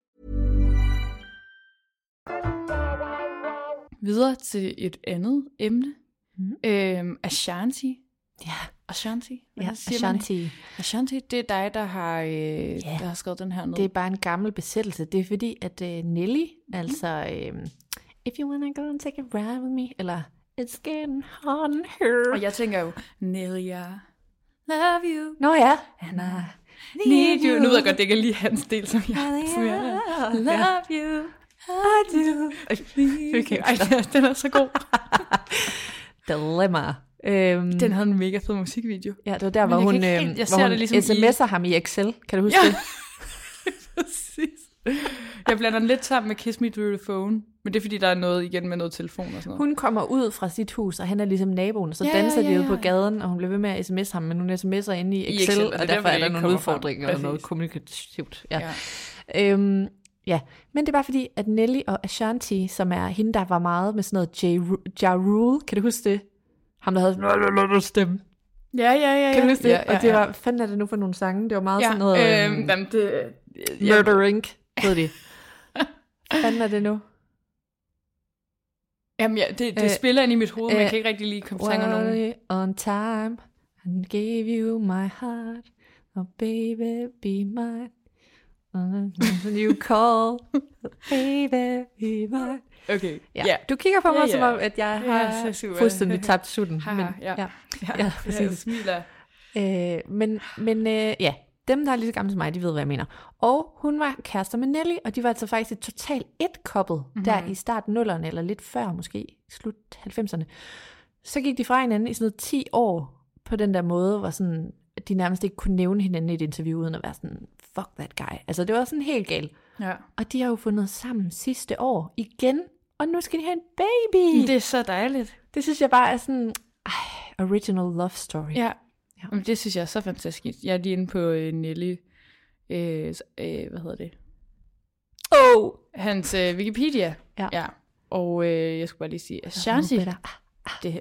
[SPEAKER 4] Videre til et andet emne. Mm. Øhm, Ashanti.
[SPEAKER 3] Ja.
[SPEAKER 4] Ashanti?
[SPEAKER 3] Ja, Ashanti.
[SPEAKER 4] Ashanti, det er dig, der har, øh, yeah. der har skrevet den her ned.
[SPEAKER 3] Det er bare en gammel besættelse. Det er fordi, at øh, Nelly, mm. altså... Øh, If you wanna go and take a ride with me, eller It's getting hot in here.
[SPEAKER 4] Og jeg tænker jo, Nelly, I love you.
[SPEAKER 3] Nå ja.
[SPEAKER 4] And I need you. Nu ved jeg godt, det ikke er lige hans del, som jeg, som jeg love you. I do. Okay, ej, den er så god.
[SPEAKER 3] Dilemma. Øhm,
[SPEAKER 4] den havde en mega fed musikvideo.
[SPEAKER 3] Ja, det var der, hvor hun,
[SPEAKER 4] helt,
[SPEAKER 3] øhm, hvor hun
[SPEAKER 4] ligesom
[SPEAKER 3] sms'er i... ham i Excel. Kan du huske
[SPEAKER 4] ja.
[SPEAKER 3] det?
[SPEAKER 4] Præcis. Jeg blander den lidt sammen med Kiss Me Through the Phone, men det er fordi, der er noget igen med noget telefon og sådan noget.
[SPEAKER 3] Hun kommer ud fra sit hus, og han er ligesom naboen, og så
[SPEAKER 4] ja,
[SPEAKER 3] danser
[SPEAKER 4] ja, ja, ja.
[SPEAKER 3] de ude på gaden, og hun bliver ved med at sms'e ham, men hun sms'er inde i Excel, I Excel og, og derfor er der nogle udfordringer og noget kommunikativt. Ja. Ja. Øhm, ja, men det er bare fordi, at Nelly og Ashanti, som er hende, der var meget med sådan noget Ja Rule, kan du huske det? Ham, der havde stemme.
[SPEAKER 4] Ja, ja, ja.
[SPEAKER 3] Kan du huske det?
[SPEAKER 4] Ja, ja,
[SPEAKER 3] og det var, fanden er det nu for nogle sange? Det var meget
[SPEAKER 4] ja,
[SPEAKER 3] sådan noget...
[SPEAKER 4] Øhm, jamen, det...
[SPEAKER 3] Murder Incorporated, ved de. Fanden er det nu?
[SPEAKER 4] Jamen ja, det, det uh, spiller ind i mit hoved, uh, men jeg kan ikke rigtig lige komme sang om nogen.
[SPEAKER 3] On time, and gave you my heart, oh baby, be mine. You call, baby, be mine.
[SPEAKER 4] Okay,
[SPEAKER 3] ja. Yeah. Du kigger på mig, yeah, yeah. som om, at jeg har
[SPEAKER 4] yeah,
[SPEAKER 3] fuldstændig tabt sutten.
[SPEAKER 4] Ha,
[SPEAKER 3] men,
[SPEAKER 4] ja, ja,
[SPEAKER 3] ja, ja,
[SPEAKER 4] præcis. Jeg smiler.
[SPEAKER 3] Øh, men men øh, ja, dem, der er lige så gamle som mig, de ved, hvad jeg mener. Og hun var kærester med Nelly, og de var altså faktisk et totalt et-couple, mm-hmm. der i starten nullerne, eller lidt før måske, slut halvfemserne. Så gik de fra hinanden i sådan noget ti år, på den der måde, hvor sådan, de nærmest ikke kunne nævne hinanden i et interview, uden at være sådan, fuck that guy. Altså, det var sådan helt galt.
[SPEAKER 4] Ja.
[SPEAKER 3] Og de har jo fundet sammen sidste år igen, og nu skal de have en baby.
[SPEAKER 4] Det er så dejligt.
[SPEAKER 3] Det synes jeg bare er sådan, ej, original love story.
[SPEAKER 4] Ja. Ja. Men det synes jeg er så fantastisk. Jeg er lige inde på øh, Nelly, øh, øh, hvad hedder det?
[SPEAKER 3] Oh!
[SPEAKER 4] Hans øh, Wikipedia.
[SPEAKER 3] Ja.
[SPEAKER 4] Ja. Og øh, jeg skulle bare lige sige, Ashanti. Det,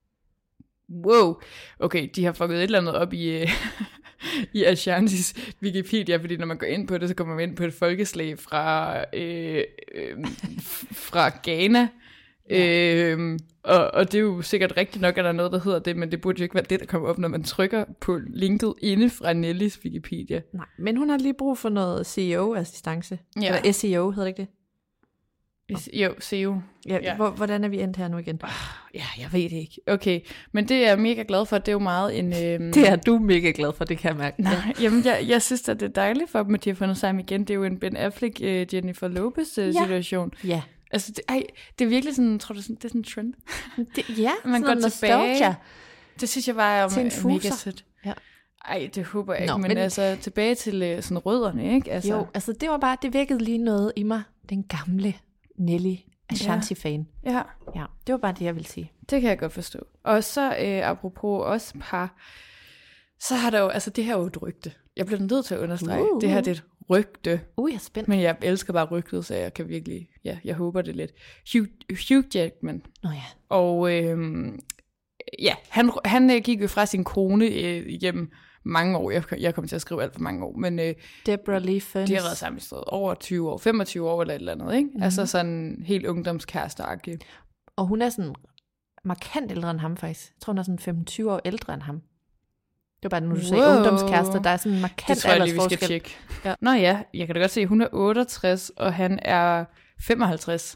[SPEAKER 4] wow. Okay, de har fucket et eller andet op i, øh, i Ashantis Wikipedia, fordi når man går ind på det, så kommer man ind på et folkeslag fra, øh, øh, fra Ghana. Ja. Øhm, og, og det er jo sikkert rigtigt nok, at der er noget, der hedder det, men det burde jo ikke være det, der kommer op, når man trykker på linket inde fra Nellys Wikipedia.
[SPEAKER 3] Nej, men hun har lige brug for noget C E O-assistance. Ja. Eller S E O, hedder det ikke det?
[SPEAKER 4] Jo, S E O.
[SPEAKER 3] Ja, ja. Hvordan er vi endt her nu igen?
[SPEAKER 4] Ja, jeg ved det ikke. Okay, men det er jeg mega glad for, det er jo meget en... Øhm...
[SPEAKER 3] Det er du mega glad for, det kan jeg mærke.
[SPEAKER 4] Nej, jamen jeg, jeg synes, at det er dejligt for dem, at de har fundet sammen igen. Det er jo en Ben Affleck, uh, Jennifer Lopez uh, ja. situation.
[SPEAKER 3] Ja.
[SPEAKER 4] Altså, det, ej, det er virkelig sådan, tror du, sådan, det er sådan en trend?
[SPEAKER 3] Det, ja,
[SPEAKER 4] man går tilbage. Det synes jeg bare er mega sødt.
[SPEAKER 3] Ja.
[SPEAKER 4] Ej, det håber jeg ikke,
[SPEAKER 3] Nå,
[SPEAKER 4] men, men altså tilbage til sådan rødderne, ikke? Altså.
[SPEAKER 3] Jo, altså det var bare, det vækkede lige noget i mig, den gamle Nelly Ashanti-fan.
[SPEAKER 4] Ja. ja.
[SPEAKER 3] Ja, det var bare det, jeg ville sige.
[SPEAKER 4] Det kan jeg godt forstå. Og så øh, apropos også par, så har der jo, altså det her er jo et rygte. Jeg bliver nødt til at understrege, uh. det her det er et rygte.
[SPEAKER 3] Uh, jeg er spændt.
[SPEAKER 4] Men jeg elsker bare rygtet, så jeg kan virkelig, ja, jeg håber det lidt. Hugh, Hugh Jackman.
[SPEAKER 3] Nå ja.
[SPEAKER 4] Og øh, ja, han, han gik jo fra sin kone øh, igennem mange år. Jeg, jeg kommer til at skrive alt for mange år. Men øh,
[SPEAKER 3] Deborah Lee Furness.
[SPEAKER 4] De har været sammen i stedet over tyve år, femogtyve år eller et eller andet, ikke? Mm-hmm. Altså sådan helt ungdomskæreste-agtig.
[SPEAKER 3] Og hun er sådan markant ældre end ham faktisk. Jeg tror, hun er sådan femogtyve år ældre end ham. Det var bare, når du wow. sagde ungdomskærester, der er sådan en markant aldersforskel. Det tror jeg lige, vi skal tjekke.
[SPEAKER 4] Ja. Nå ja, jeg kan da godt se, hun er otteogtres, og han er femoghalvtreds.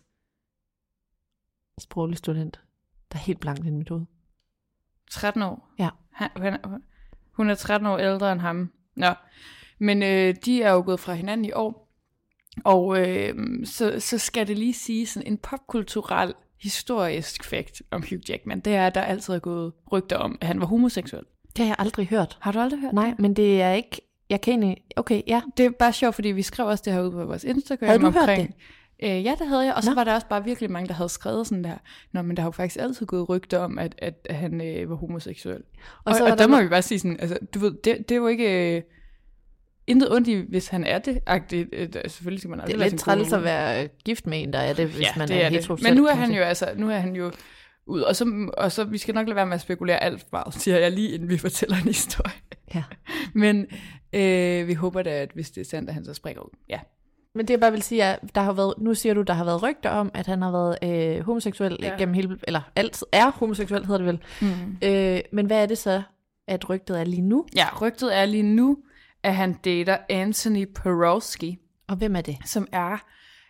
[SPEAKER 3] Sproglig student. Der er helt blankt i mit hoved.
[SPEAKER 4] tretten år?
[SPEAKER 3] Ja.
[SPEAKER 4] Han, han, hun er tretten år ældre end ham. Nå. Men øh, de er jo gået fra hinanden i år. Og øh, så, så skal det lige sige sådan en popkulturel historisk fakt om Hugh Jackman. Det er, at der altid er gået rygter om, at han var homoseksuel.
[SPEAKER 3] Det har jeg aldrig hørt.
[SPEAKER 4] Har du aldrig hørt
[SPEAKER 3] Nej, det? Men det er ikke... Jeg kan egentlig... Okay, ja.
[SPEAKER 4] Det er bare sjovt, fordi vi skrev også det her ud på vores Instagram.
[SPEAKER 3] Havde du
[SPEAKER 4] omkring,
[SPEAKER 3] hørt det?
[SPEAKER 4] Øh, ja, det havde jeg. Og så
[SPEAKER 3] Nå.
[SPEAKER 4] var der også bare virkelig mange, der havde skrevet sådan der. Nå, men der har jo faktisk altid gået rygter om, at, at, at han øh, var homoseksuel. Og, og, så og der, der må vi bare sige sådan, altså, du ved, det, det var ikke... Øh, intet ondt i, hvis han er det. Agtigt. Selvfølgelig skal man aldrig
[SPEAKER 3] det er lidt træls at være gift med en, der er det, hvis
[SPEAKER 4] ja,
[SPEAKER 3] man
[SPEAKER 4] det
[SPEAKER 3] er,
[SPEAKER 4] er
[SPEAKER 3] heteroseksuel.
[SPEAKER 4] Men nu er han jo altså, nu er han jo ud, og så, og så vi skal nok lade være med at spekulere alt for meget, siger jeg lige, inden vi fortæller en historie.
[SPEAKER 3] Ja.
[SPEAKER 4] Men øh, vi håber da, at hvis det er sandt, at han så springer ud. Ja.
[SPEAKER 3] Men det jeg bare vil sige, at der har været, nu siger du, der har været rygter om, at han har været øh, homoseksuel ja. gennem hele, eller altid er homoseksuel, hedder det vel. Mm. Øh, men hvad er det så, at rygtet er lige nu?
[SPEAKER 4] Ja, rygtet er lige nu, at han dater Anthony Porowski.
[SPEAKER 3] Og hvem er det?
[SPEAKER 4] Som er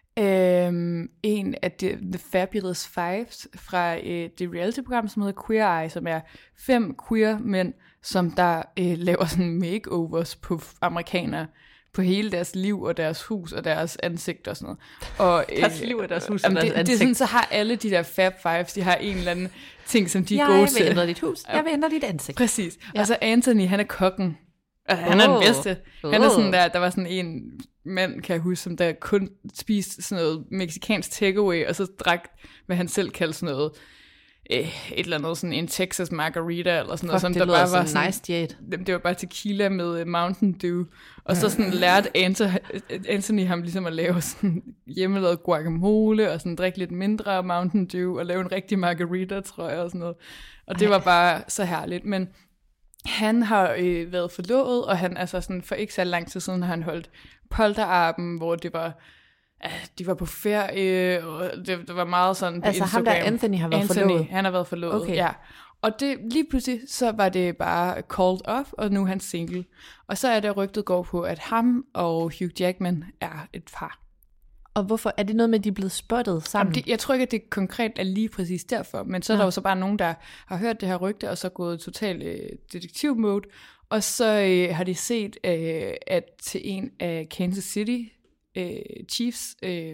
[SPEAKER 4] øh, en af de, The Fabulous Fives fra øh, det reality-program, som hedder Queer Eye, som er fem queer mænd, som der øh, laver sådan makeovers på amerikanere, på hele deres liv og deres hus og deres ansigt og sådan noget. Og, øh,
[SPEAKER 3] deres liv og deres hus og deres
[SPEAKER 4] det,
[SPEAKER 3] ansigt.
[SPEAKER 4] Det er sådan, så har alle de der Fab Fives, de har en eller anden ting, som de er
[SPEAKER 3] jeg
[SPEAKER 4] gode til.
[SPEAKER 3] Jeg vil ændre dit hus, jeg vil ændre dit ansigt.
[SPEAKER 4] Præcis.
[SPEAKER 3] Ja.
[SPEAKER 4] Og så Anthony, han er kokken. Og han oh. er den bedste. Oh. Han er sådan der, der var sådan en mand, kan jeg huske, som der kun spiste sådan noget mexicansk takeaway, og så drak, hvad han selv kaldte sådan noget, et eller andet, sådan en Texas margarita, eller sådan noget, som
[SPEAKER 3] det
[SPEAKER 4] der bare var
[SPEAKER 3] sådan nice diet.
[SPEAKER 4] Det var bare tequila med Mountain Dew, og så sådan lærte Anthony ham ligesom at lave sådan hjemmelavet guacamole, og sådan drikke lidt mindre Mountain Dew, og lave en rigtig margarita, tror jeg, og sådan noget. Og det var bare så herligt, men han har øh, været forlovet, og han altså sådan for ikke så lang tid siden har han holdt polterarben, hvor det var de var på ferie, og det, det var meget sådan på
[SPEAKER 3] altså
[SPEAKER 4] Instagram.
[SPEAKER 3] ham der Anthony har været
[SPEAKER 4] Anthony,
[SPEAKER 3] forlovet?
[SPEAKER 4] han har været forlovet,
[SPEAKER 3] okay.
[SPEAKER 4] ja. Og det, lige pludselig, så var det bare called off, og nu er han single. Og så er der rygtet går på, at ham og Hugh Jackman er et par.
[SPEAKER 3] Og hvorfor? Er det noget med, at de er blevet spottet sammen?
[SPEAKER 4] Jamen, det, jeg tror ikke, at det konkret er lige præcis derfor, men så er ja. der jo så bare nogen, der har hørt det her rygte, og så gået totalt øh, detektiv-mode, og så øh, har de set, øh, at til en af Kansas City øh, Chiefs øh,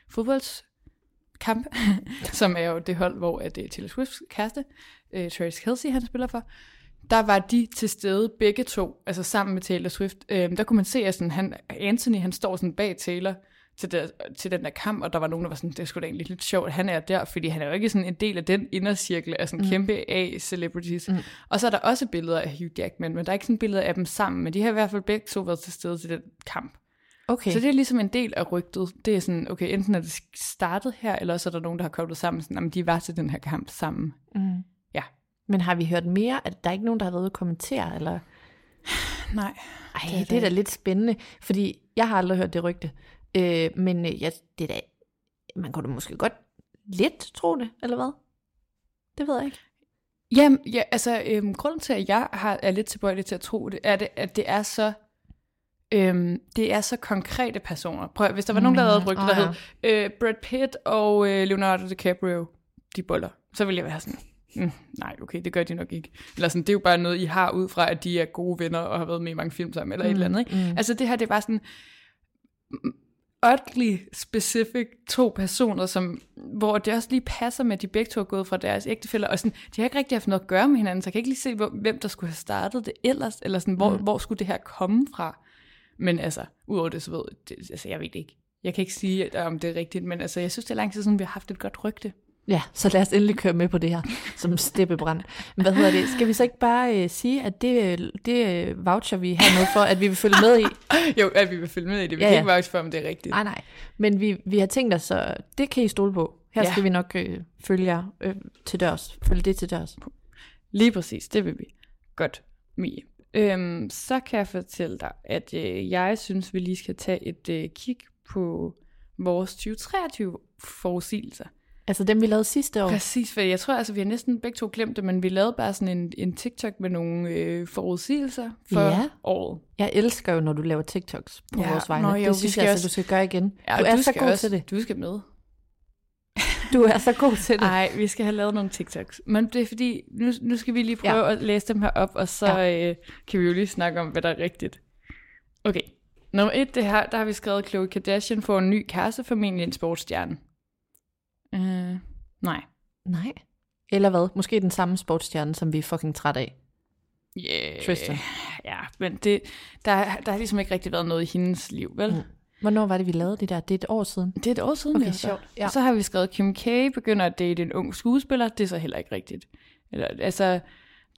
[SPEAKER 4] fodboldskamp, som er jo det hold, hvor at, uh, Taylor Swifts kæreste, øh, Travis Kelce, han spiller for, der var de til stede begge to, altså sammen med Taylor Swift. Øh, der kunne man se, at sådan, han, Anthony, han står sådan bag Taylor, Til, der, til den der kamp, og der var nogen, der var sådan, det skulle da egentlig lidt sjovt, at han er der, fordi han er jo ikke sådan en del af den indercirkel af sådan mm. kæmpe A-celebrities. Mm. Og så er der også billeder af Hugh Jackman, men der er ikke sådan billeder af dem sammen, men de har i hvert fald begge to været til stede til den kamp.
[SPEAKER 3] Okay.
[SPEAKER 4] Så det er ligesom en del af rygtet. Det er sådan, okay, enten er det startet her, eller så er der nogen, der har koblet sammen, sådan, at de var til den her kamp sammen. Mm. Ja.
[SPEAKER 3] Men har vi hørt mere, at der er ikke nogen, der har været ude at kommentere, eller?
[SPEAKER 4] Nej.
[SPEAKER 3] Ej, det er, det er da lidt spændende, fordi jeg har aldrig hørt det rygte. Øh, men ja, det er da, man kunne da måske godt lidt tro det, eller hvad? Det ved jeg ikke.
[SPEAKER 4] Jamen, ja, altså, øhm, grunden til, at jeg har, er lidt tilbøjelig til at tro det, er, det, at det er så, øhm, det er så konkrete personer. Prøv, hvis der var mm, nogen, der havde et rygte, oh, der ja. hed øh, Brad Pitt og øh, Leonardo DiCaprio, de boller, så ville jeg være sådan, mm, nej, okay, det gør de nok ikke. Eller sådan, det er jo bare noget, I har ud fra, at de er gode venner og har været med i mange film sammen, eller mm, et eller andet, ikke? Mm. Altså, det her, det er bare sådan oddly specific to personer, som, hvor det også lige passer med, at de begge to er gået fra deres ægtefæller, og sådan, de har ikke rigtig haft noget at gøre med hinanden, så jeg kan ikke lige se, hvem der skulle have startet det ellers, eller sådan, hvor, mm. hvor skulle det her komme fra. Men altså, udover det, så ved det, altså, jeg ved det ikke. Jeg kan ikke sige, om det er rigtigt, men altså, jeg synes, det er lang tid siden, vi har haft et godt rygte.
[SPEAKER 3] Ja, så lad os endelig køre med på det her, som steppebrand. Hvad hedder det? Skal vi så ikke bare uh, sige, at det, det uh, voucher vi hernede for, at vi vil følge med i?
[SPEAKER 4] Jo, at vi vil følge med i det. Vi ja, kan ja. ikke voucher for, om det er rigtigt.
[SPEAKER 3] Nej, nej. Men vi, vi har tænkt os, så det kan I stole på. Her ja. skal vi nok uh, følge jer uh, til dørs. Følge det til dørs.
[SPEAKER 4] Lige præcis, det vil vi. Godt, Mie. Øhm, så kan jeg fortælle dig, at øh, jeg synes, vi lige skal tage et øh, kig på vores tyve treogtyve forudsigelser.
[SPEAKER 3] Altså dem, vi lavede sidste år?
[SPEAKER 4] Præcis, for jeg tror, altså, vi har næsten begge to glemt det, men vi lavede bare sådan en, en TikTok med nogle øh, forudsigelser for ja. året.
[SPEAKER 3] Jeg elsker jo, når du laver TikToks på ja, vores vegne.
[SPEAKER 4] Nå, jo,
[SPEAKER 3] det synes jeg altså, du skal gøre igen.
[SPEAKER 4] Ja,
[SPEAKER 3] du er
[SPEAKER 4] du
[SPEAKER 3] så god
[SPEAKER 4] også,
[SPEAKER 3] til det.
[SPEAKER 4] Du skal med.
[SPEAKER 3] Du er så god til det.
[SPEAKER 4] Nej, vi skal have lavet nogle TikToks. Men det er fordi, nu, nu skal vi lige prøve ja. at læse dem her op, og så ja. øh, kan vi jo lige snakke om, hvad der er rigtigt. Okay, nummer et, det her, der har vi skrevet, Khloe Kardashian får en ny kæreste, formentlig en sportsstjerne. Uh, nej.
[SPEAKER 3] Nej. Eller hvad? Måske den samme sportsstjerne, som vi er fucking træt af.
[SPEAKER 4] Yeah.
[SPEAKER 3] Tristan.
[SPEAKER 4] Ja, men det, der, der har ligesom ikke rigtig været noget i hendes liv, vel? Mm.
[SPEAKER 3] Hvornår var det, vi lavede det der? Det er et år siden.
[SPEAKER 4] Det er et år siden,
[SPEAKER 3] okay,
[SPEAKER 4] ja.
[SPEAKER 3] Sjovt. Ja.
[SPEAKER 4] Så har vi skrevet, Kim K begynder at date en ung skuespiller. Det er så heller ikke rigtigt. Eller, altså,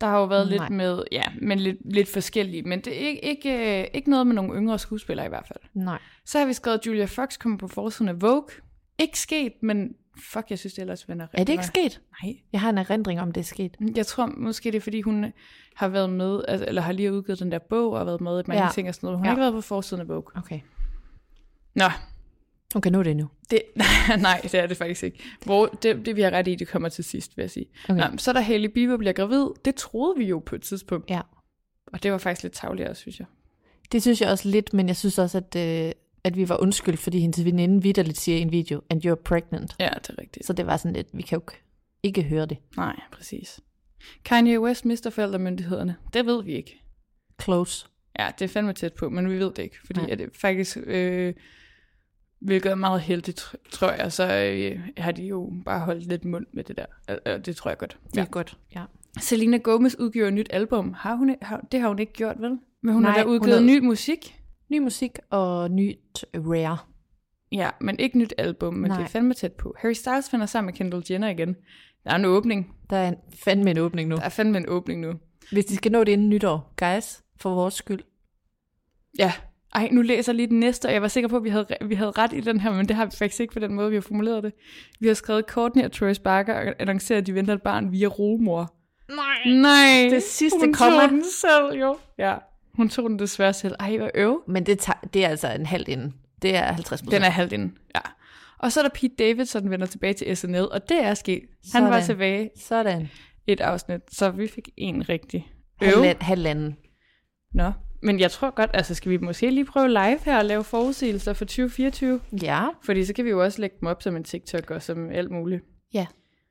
[SPEAKER 4] Der har jo været
[SPEAKER 3] Nej.
[SPEAKER 4] lidt med, ja, men lidt, lidt forskellige, men det er ikke, ikke, øh, ikke noget med nogle yngre skuespillere i hvert fald.
[SPEAKER 3] Nej.
[SPEAKER 4] Så har vi skrevet, at Julia Fox kommer på forsiden af Vogue. Ikke sket, men fuck, jeg synes det ellers vender rigtig.
[SPEAKER 3] Er det ikke sket?
[SPEAKER 4] Nej.
[SPEAKER 3] Jeg har en erindring om, det er sket.
[SPEAKER 4] Jeg tror måske det er, fordi hun har været med, altså, eller har lige udgivet den der bog, og har været med i mange
[SPEAKER 3] Ja.
[SPEAKER 4] ting og sådan noget. Hun
[SPEAKER 3] Ja.
[SPEAKER 4] har ikke været på forsiden af Vogue.
[SPEAKER 3] Okay.
[SPEAKER 4] Nå.
[SPEAKER 3] Hun kan nå det nu.
[SPEAKER 4] Det, nej, det er det faktisk ikke. Hvor, det, det vi har ret i, det kommer til sidst, vil jeg sige.
[SPEAKER 3] Okay.
[SPEAKER 4] Nå, så er der Hailey Bieber bliver gravid. Det troede vi jo på et tidspunkt.
[SPEAKER 3] Ja.
[SPEAKER 4] Og det var faktisk lidt tarveligt, synes jeg.
[SPEAKER 3] Det synes jeg også lidt, men jeg synes også, at, øh, at vi var undskyldt, fordi hendes veninde vitterligt siger i en video, and you're pregnant.
[SPEAKER 4] Ja, det er rigtigt.
[SPEAKER 3] Så det var sådan lidt, vi kan jo ikke høre det.
[SPEAKER 4] Nej, præcis. Kanye West mister forældremyndighederne. Det ved vi ikke.
[SPEAKER 3] Close.
[SPEAKER 4] Ja, det er fandme tæt på, men vi ved det ikke. Fordi
[SPEAKER 3] Nej.
[SPEAKER 4] at det faktisk, øh, hvilket er meget heldigt, tror jeg, så øh, har de jo bare holdt lidt mund med det der. Og det tror jeg godt.
[SPEAKER 3] Det er godt, ja.
[SPEAKER 4] Selena Gomez udgiver et nyt album. Har hun, har, det har hun ikke gjort, vel? Men hun
[SPEAKER 3] Nej,
[SPEAKER 4] har da
[SPEAKER 3] hun
[SPEAKER 4] udgivet
[SPEAKER 3] har-
[SPEAKER 4] ny musik.
[SPEAKER 3] Ny musik og nyt Rare.
[SPEAKER 4] Ja, men ikke nyt album, men
[SPEAKER 3] Nej.
[SPEAKER 4] det er fandme tæt på. Harry Styles finder sammen med Kendall Jenner igen. Der er en åbning.
[SPEAKER 3] Der er en, fandme en åbning nu.
[SPEAKER 4] Der er fandme en åbning nu.
[SPEAKER 3] Hvis de skal nå det inden nytår, guys, for vores skyld.
[SPEAKER 4] Ja. Ej, nu læser jeg lige den næste, og jeg var sikker på, at vi havde, vi havde ret i den her, men det har vi faktisk ikke på den måde, vi har formuleret det. Vi har skrevet, Courtney og Travis Barker og annoncerer, at de venter et barn via rugemor.
[SPEAKER 3] Nej.
[SPEAKER 4] Nej.
[SPEAKER 3] Det sidste
[SPEAKER 4] hun
[SPEAKER 3] kommer.
[SPEAKER 4] tog den selv, jo. Ja, hun tog den desværre selv. Ej, hvor øv.
[SPEAKER 3] Men det, tager, det er altså en halv inden. Det er halvtreds procent.
[SPEAKER 4] Den er halvt inden, ja. Og så er der Pete Davidson, der vender tilbage til S N L, og det er sket. Han
[SPEAKER 3] Sådan.
[SPEAKER 4] var tilbage
[SPEAKER 3] Sådan.
[SPEAKER 4] et afsnit, så vi fik en rigtig øv.
[SPEAKER 3] Halvand, halvanden.
[SPEAKER 4] Nå, men jeg tror godt, altså skal vi måske lige prøve live her og lave forudsigelser for tyve fireogtyve?
[SPEAKER 3] Ja.
[SPEAKER 4] Fordi så kan vi jo også lægge dem op som en TikTok og som alt muligt.
[SPEAKER 3] Ja.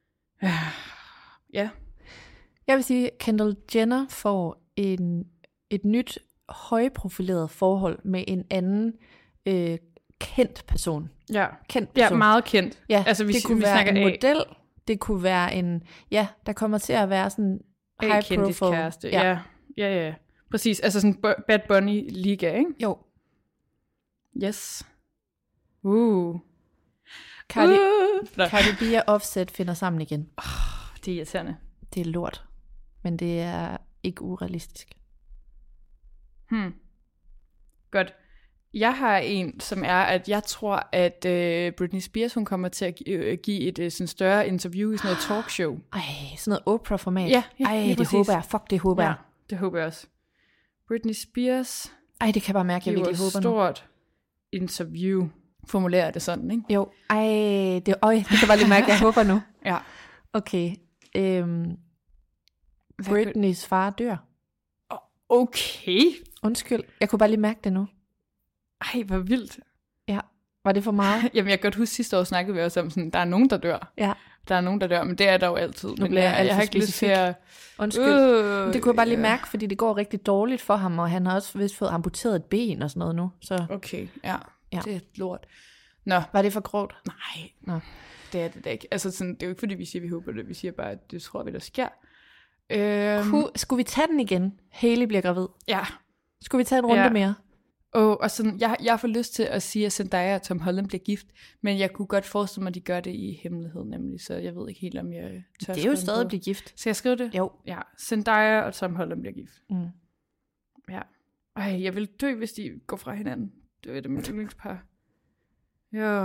[SPEAKER 4] Ja.
[SPEAKER 3] Jeg vil sige, Kendall Jenner får en, et nyt højprofileret forhold med en anden øh, kendt person.
[SPEAKER 4] Ja.
[SPEAKER 3] Kendt
[SPEAKER 4] Ja,
[SPEAKER 3] person.
[SPEAKER 4] meget kendt.
[SPEAKER 3] Ja,
[SPEAKER 4] altså, vi,
[SPEAKER 3] det kunne
[SPEAKER 4] vi
[SPEAKER 3] være
[SPEAKER 4] snakker
[SPEAKER 3] en
[SPEAKER 4] af,
[SPEAKER 3] model. Det kunne være en, ja, der kommer til at være sådan high
[SPEAKER 4] A-kendis
[SPEAKER 3] profile.
[SPEAKER 4] kæreste. Ja. ja, ja, ja. Præcis, altså sådan Bu- Bad Bunny-liga, ikke?
[SPEAKER 3] Jo.
[SPEAKER 4] Yes. Uh.
[SPEAKER 3] Cardi,
[SPEAKER 4] uh.
[SPEAKER 3] Cardi B og Offset finder sammen igen.
[SPEAKER 4] Det er irriterende.
[SPEAKER 3] Det er lort. Men det er ikke urealistisk.
[SPEAKER 4] Hmm. Godt. Jeg har en, som er, at jeg tror, at uh, Britney Spears, hun kommer til at gi- uh, give et uh, sådan større interview i sådan noget talkshow.
[SPEAKER 3] Ej, sådan noget Oprah-format.
[SPEAKER 4] Ja, ja,
[SPEAKER 3] Ej,
[SPEAKER 4] lige
[SPEAKER 3] det
[SPEAKER 4] præcis.
[SPEAKER 3] håber jeg. Fuck, det håber
[SPEAKER 4] Ja,
[SPEAKER 3] jeg.
[SPEAKER 4] det håber jeg også. Britney Spears
[SPEAKER 3] Ej, det kan jeg bare mærke, jeg
[SPEAKER 4] giver
[SPEAKER 3] virkelig håber nu.
[SPEAKER 4] stort interview. Formulerer det sådan, ikke?
[SPEAKER 3] Jo, ej, det, øj, det kan jeg bare lige mærke, jeg håber nu.
[SPEAKER 4] Ja.
[SPEAKER 3] Okay. Øhm, Britneys far dør.
[SPEAKER 4] Okay.
[SPEAKER 3] Undskyld, jeg kunne bare lige mærke det nu.
[SPEAKER 4] Ej, hvor vildt.
[SPEAKER 3] Ja, var det for meget?
[SPEAKER 4] Jamen, jeg kan godt huske, sidste år snakkede vi også om, sådan, der er nogen, der dør.
[SPEAKER 3] Ja.
[SPEAKER 4] Der er nogen, der dør, men det er der jo altid. Nu
[SPEAKER 3] bliver jeg alt
[SPEAKER 4] jeg
[SPEAKER 3] for
[SPEAKER 4] har ikke lyst til
[SPEAKER 3] specifik.
[SPEAKER 4] at...
[SPEAKER 3] Undskyld.
[SPEAKER 4] Øh,
[SPEAKER 3] Det kunne jeg bare lige
[SPEAKER 4] ja.
[SPEAKER 3] mærke, fordi det går rigtig dårligt for ham, og han har også vist fået amputeret et ben og sådan noget nu. Så
[SPEAKER 4] Okay, ja.
[SPEAKER 3] Ja.
[SPEAKER 4] Det er lort. Nå,
[SPEAKER 3] var det for grovt?
[SPEAKER 4] nej.
[SPEAKER 3] Nå.
[SPEAKER 4] Det er det da ikke. Altså, sådan, det er jo ikke, fordi vi siger, at vi håber det. Vi siger bare, at det tror vi, der sker. Øhm,
[SPEAKER 3] Kunne, skulle vi tage den igen? Hailey bliver gravid.
[SPEAKER 4] ja.
[SPEAKER 3] Skulle vi tage en runde
[SPEAKER 4] Ja.
[SPEAKER 3] mere?
[SPEAKER 4] Og, og sådan, jeg, jeg får lyst til at sige, at Zendaya og Tom Holland bliver gift, men jeg kunne godt forestille mig, at de gør det i hemmelighed nemlig, så jeg ved ikke helt, om jeg tør
[SPEAKER 3] Det er
[SPEAKER 4] skrive
[SPEAKER 3] jo
[SPEAKER 4] den
[SPEAKER 3] stadig
[SPEAKER 4] på.
[SPEAKER 3] blive gift.
[SPEAKER 4] Skal jeg skrive det?
[SPEAKER 3] Jo.
[SPEAKER 4] Ja, Zendaya og Tom Holland bliver gift.
[SPEAKER 3] Mm.
[SPEAKER 4] Ja. Ej, jeg vil dø, hvis de går fra hinanden. Det er det mit yndlingspar. Ja.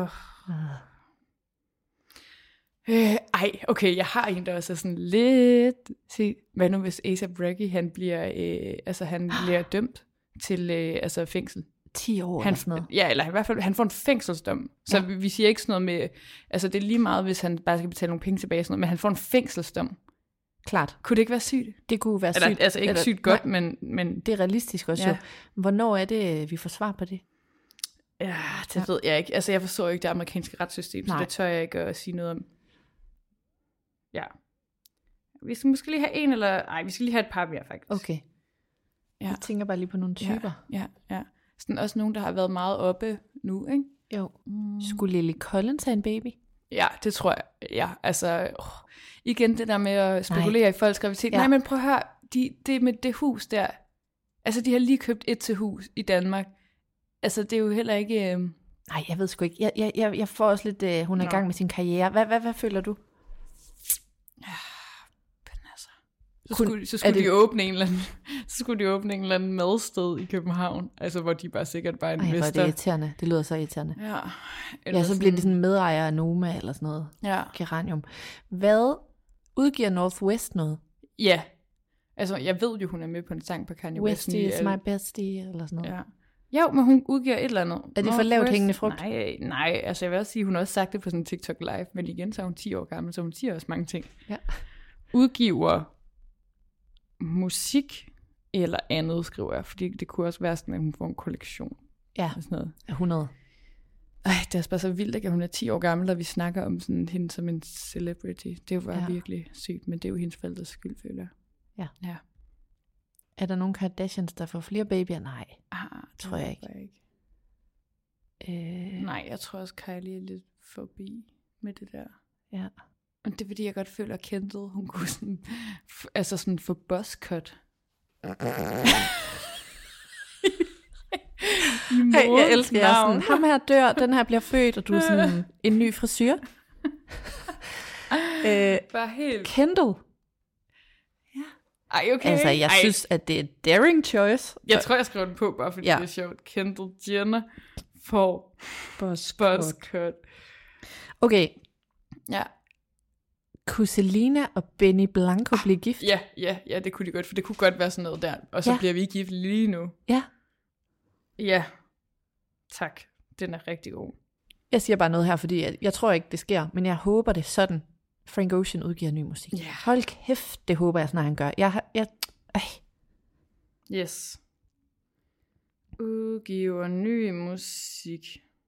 [SPEAKER 4] Øh, ej, okay, jeg har en, der også er sådan lidt... Se, hvad nu hvis A$AP Rocky, han bliver, øh, altså, han bliver dømt til øh, altså, fængsel?
[SPEAKER 3] ti år
[SPEAKER 4] Han,
[SPEAKER 3] eller sådan noget.
[SPEAKER 4] ja, eller i hvert fald, han får en fængselsdom. Så
[SPEAKER 3] Ja.
[SPEAKER 4] vi, vi siger ikke sådan noget med... Altså, det er lige meget, hvis han bare skal betale nogle penge tilbage, sådan noget, men han får en fængselsdom.
[SPEAKER 3] Klart.
[SPEAKER 4] Kunne det ikke være sygt?
[SPEAKER 3] Det kunne være
[SPEAKER 4] Eller,
[SPEAKER 3] sygt.
[SPEAKER 4] altså, ikke
[SPEAKER 3] Eller,
[SPEAKER 4] sygt godt,
[SPEAKER 3] nej,
[SPEAKER 4] men, men...
[SPEAKER 3] det er realistisk også
[SPEAKER 4] Ja.
[SPEAKER 3] jo. Hvornår er det, vi får svar på det?
[SPEAKER 4] Ja, det
[SPEAKER 3] Ja.
[SPEAKER 4] ved jeg ikke. Altså, jeg forstår ikke det amerikanske retssystem, så
[SPEAKER 3] Nej.
[SPEAKER 4] det tør jeg ikke at sige noget om. Ja. Vi skal måske lige have en, eller... Nej, vi skal lige have et par mere, faktisk.
[SPEAKER 3] Okay.
[SPEAKER 4] Ja.
[SPEAKER 3] Jeg tænker bare lige på nogle typer.
[SPEAKER 4] Ja, ja, ja. Sådan også nogen, der har været meget oppe nu, ikke?
[SPEAKER 3] Jo. Mm. Skulle Lily Collins have en baby?
[SPEAKER 4] Ja, det tror jeg. Ja, altså... Oh. Igen det der med at spekulere Nej. i folks graviditet.
[SPEAKER 3] Ja.
[SPEAKER 4] Nej, men prøv at høre. De, det med det hus der. Altså, de har lige købt et til hus i Danmark. Altså, det er jo heller ikke... Øh...
[SPEAKER 3] Nej, jeg ved sgu ikke. Jeg, jeg, jeg, jeg får også lidt, uh, hun er i
[SPEAKER 4] Nå.
[SPEAKER 3] gang med sin karriere. Hvad, hvad, hvad føler du?
[SPEAKER 4] Men altså... Så skulle, så skulle de det... åbne en eller anden, så skulle de åbne en eller anden madsted i København, altså hvor de bare sikkert bare investor.
[SPEAKER 3] Ej, hvor er det irriterende. Det lyder så irriterende.
[SPEAKER 4] Ja.
[SPEAKER 3] Ja, så bliver de sådan medejer af Noma eller sådan noget.
[SPEAKER 4] Ja.
[SPEAKER 3] Geranium. Hvad udgiver Northwest noget?
[SPEAKER 4] Ja. Altså, jeg ved jo, hun er med på en sang på Kanye West.
[SPEAKER 3] Westie is my bestie, eller sådan noget.
[SPEAKER 4] Ja. Jo, men hun udgiver et eller andet.
[SPEAKER 3] Er det for lavt hængende frugt?
[SPEAKER 4] Nej, nej, altså jeg vil også sige, hun har også sagt det på sådan en TikTok live, men igen, så er hun ti år gammel, så hun siger også mange ting.
[SPEAKER 3] Ja.
[SPEAKER 4] Udgiver musik eller andet, skriver jeg, fordi det kunne også være sådan, at hun får en kollektion.
[SPEAKER 3] Ja,
[SPEAKER 4] sådan noget.
[SPEAKER 3] hundrede.
[SPEAKER 4] Ej, det er bare så vildt, at hun er ti år gammel, og vi snakker om sådan hende som en celebrity. Det er jo bare ja. virkelig sygt, men det er jo hendes forældres skyld, føler jeg.
[SPEAKER 3] Ja.
[SPEAKER 4] Ja.
[SPEAKER 3] Er der nogen Kardashians, der får flere babyer? Nej,
[SPEAKER 4] ah,
[SPEAKER 3] tror jeg ikke.
[SPEAKER 4] ikke.
[SPEAKER 3] Øh...
[SPEAKER 4] Nej, jeg tror også, Kylie er lidt forbi med det der.
[SPEAKER 3] Ja.
[SPEAKER 4] Og det er fordi, jeg godt føler, at Kendall, hun kunne sådan, f- altså sådan få buzzcut.
[SPEAKER 3] Hey, jeg elsker jer sådan, ham her dør, den her bliver født, og du er sådan en ny frisyr. øh,
[SPEAKER 4] Bare helt...
[SPEAKER 3] Kendall.
[SPEAKER 4] Ej, okay.
[SPEAKER 3] Altså, jeg
[SPEAKER 4] Ej.
[SPEAKER 3] synes, at det er et daring choice.
[SPEAKER 4] Jeg tror, jeg skrev den på, bare fordi ja. det er sjovt. Kendall Jenner får buzzcut.
[SPEAKER 3] Okay.
[SPEAKER 4] Ja.
[SPEAKER 3] Kunne Selena og Benny Blanco ah, blive gift?
[SPEAKER 4] Ja, ja, ja, det kunne de godt, for det kunne godt være sådan noget der. Og så ja. bliver vi gift lige nu.
[SPEAKER 3] Ja.
[SPEAKER 4] Ja. Tak. Den er rigtig god.
[SPEAKER 3] Jeg siger bare noget her, fordi jeg, jeg tror ikke, det sker, men jeg håber det sådan. Frank Ocean udgiver ny musik.
[SPEAKER 4] Yeah.
[SPEAKER 3] Hold kæft, det håber jeg snart, han gør. Jeg, jeg, øh.
[SPEAKER 4] Yes. Udgiver ny musik.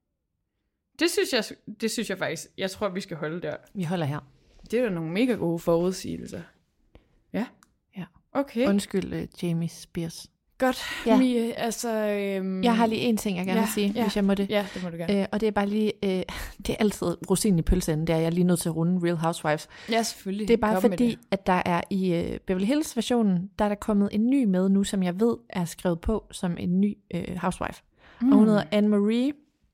[SPEAKER 4] Det synes jeg, det synes jeg faktisk, jeg tror, vi skal holde der.
[SPEAKER 3] Vi holder her.
[SPEAKER 4] Det er da nogle mega gode forudsigelser. Ja.
[SPEAKER 3] Ja.
[SPEAKER 4] Okay.
[SPEAKER 3] Undskyld, uh, Jamie Spears.
[SPEAKER 4] Godt, ja. Mie, altså... Øhm...
[SPEAKER 3] Jeg har lige en ting, jeg gerne
[SPEAKER 4] ja,
[SPEAKER 3] vil sige,
[SPEAKER 4] ja.
[SPEAKER 3] hvis jeg må det.
[SPEAKER 4] Ja, det må du gerne.
[SPEAKER 3] Øh, og det er bare lige, øh, det er altid rosinen i pølseenden, det er jeg lige nødt til at runde Real Housewives.
[SPEAKER 4] Ja, selvfølgelig.
[SPEAKER 3] Det er bare Kom fordi, at der er i øh, Beverly Hills-versionen, der er der kommet en ny med nu, som jeg ved er skrevet på som en ny øh, housewife. Mm. Og hun hedder Anne-Marie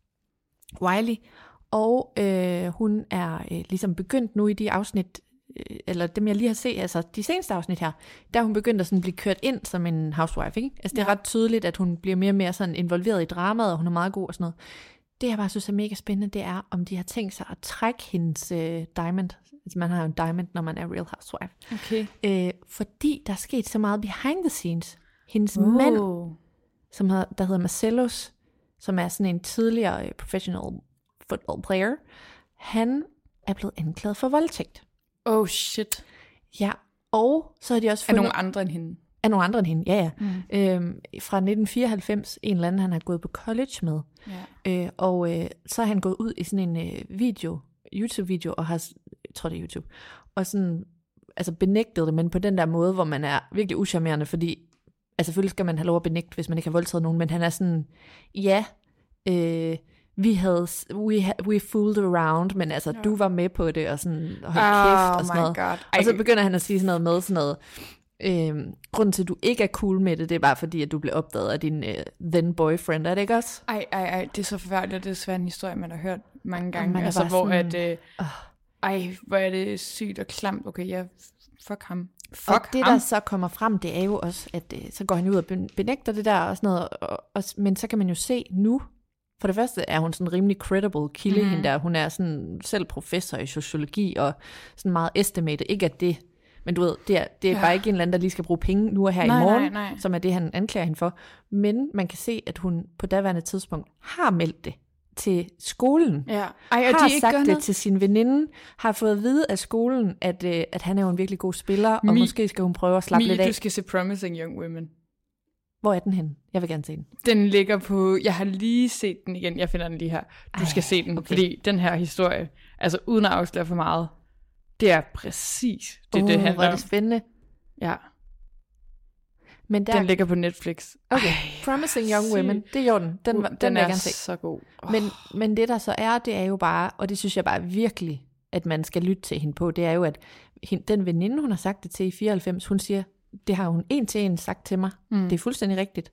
[SPEAKER 3] Wiley, og øh, hun er øh, ligesom begyndt nu i de afsnit, eller dem jeg lige har set, altså de seneste afsnit her, der er hun begyndt at sådan blive kørt ind som en housewife, ikke? Altså det er ja. ret tydeligt, at hun bliver mere og mere sådan involveret i dramaet, og hun er meget god og sådan noget. Det jeg bare synes er mega spændende, det er, om de har tænkt sig at trække hendes øh, diamond. Altså man har jo en diamond, når man er real housewife.
[SPEAKER 4] Okay.
[SPEAKER 3] Øh, fordi der er sket så meget behind the scenes. Hendes
[SPEAKER 4] oh.
[SPEAKER 3] mand, som hedder, der hedder Marcellus, som er sådan en tidligere professional football player, han er blevet anklaget for voldtægt.
[SPEAKER 4] Oh shit.
[SPEAKER 3] Ja, og så har de også fundet...
[SPEAKER 4] Er nogle andre end hende?
[SPEAKER 3] Er nogle andre end hende, ja ja.
[SPEAKER 4] Mm.
[SPEAKER 3] Øhm, fra nitten fireoghalvfems, en eller anden, han har gået på college med.
[SPEAKER 4] Ja.
[SPEAKER 3] Øh, og øh, så er han gået ud i sådan en øh, video, YouTube-video, og har, jeg tror det er YouTube, og sådan, altså benægtet det, men på den der måde, hvor man er virkelig uschammerende, fordi, altså selvfølgelig skal man have lov at benægte, hvis man ikke har voldtaget nogen, men han er sådan, ja, øh, vi havde, we, ha, we fooled around, men altså, ja. du var med på det, og sådan, hold kæft,
[SPEAKER 4] oh
[SPEAKER 3] og sådan noget.
[SPEAKER 4] God.
[SPEAKER 3] Og så begynder han at sige sådan noget med sådan noget, øh, grunden til, at du ikke er cool med det, det er bare fordi, at du blev opdaget af din øh, then boyfriend, er det ikke også?
[SPEAKER 4] Ej, ej, ej, det er så forfærdeligt, det er svært en historie, man har hørt mange gange,
[SPEAKER 3] altså,
[SPEAKER 4] hvor
[SPEAKER 3] sådan,
[SPEAKER 4] at, øh,
[SPEAKER 3] øh.
[SPEAKER 4] ej, hvor er det sygt og klamt, okay, ja, fuck ham. Fuck
[SPEAKER 3] og det,
[SPEAKER 4] ham.
[SPEAKER 3] der så kommer frem, det er jo også, at øh, så går han ud og benægter det der og sådan noget, og, og, men så kan man jo se nu, for det første er hun sådan en rimelig credible kilde, mm-hmm. hende der. Hun er sådan selv professor i sociologi, og sådan meget estimated. Ikke at det, men du ved, det er, det er ja. bare ikke en eller anden, der lige skal bruge penge nu og her
[SPEAKER 4] nej,
[SPEAKER 3] i morgen,
[SPEAKER 4] nej, nej.
[SPEAKER 3] som er det, han anklager hende for. Men man kan se, at hun på daværende tidspunkt har meldt det til skolen.
[SPEAKER 4] Ja. Ej, og
[SPEAKER 3] har
[SPEAKER 4] de ikke
[SPEAKER 3] sagt det
[SPEAKER 4] noget?
[SPEAKER 3] til sin veninde, har fået at vide af skolen, at, øh, at han er jo en virkelig god spiller,
[SPEAKER 4] Mi,
[SPEAKER 3] og måske skal hun prøve at slappe
[SPEAKER 4] Mi,
[SPEAKER 3] lidt af.
[SPEAKER 4] du skal se Promising Young Women.
[SPEAKER 3] Hvor er den henne? Jeg vil gerne se den.
[SPEAKER 4] Den ligger på, jeg har lige set den igen, jeg finder den lige her. Du Ej, skal se den, okay. Fordi den her historie, altså uden at afsløre for meget, det er præcis det,
[SPEAKER 3] oh,
[SPEAKER 4] det handler om.
[SPEAKER 3] Hvor er det spændende.
[SPEAKER 4] Ja.
[SPEAKER 3] Men der...
[SPEAKER 4] Den ligger på Netflix.
[SPEAKER 3] Okay, Ej, Promising Young Women, det er jo den. Den, den, den vil jeg gerne se.
[SPEAKER 4] Så god. Oh.
[SPEAKER 3] Men, men det der så er, det er jo bare, og det synes jeg bare virkelig, at man skal lytte til hende på, det er jo, at hende, den veninde, hun har sagt det til i fireoghalvfems, hun siger, det har hun en til en sagt til mig. Mm. Det er fuldstændig rigtigt.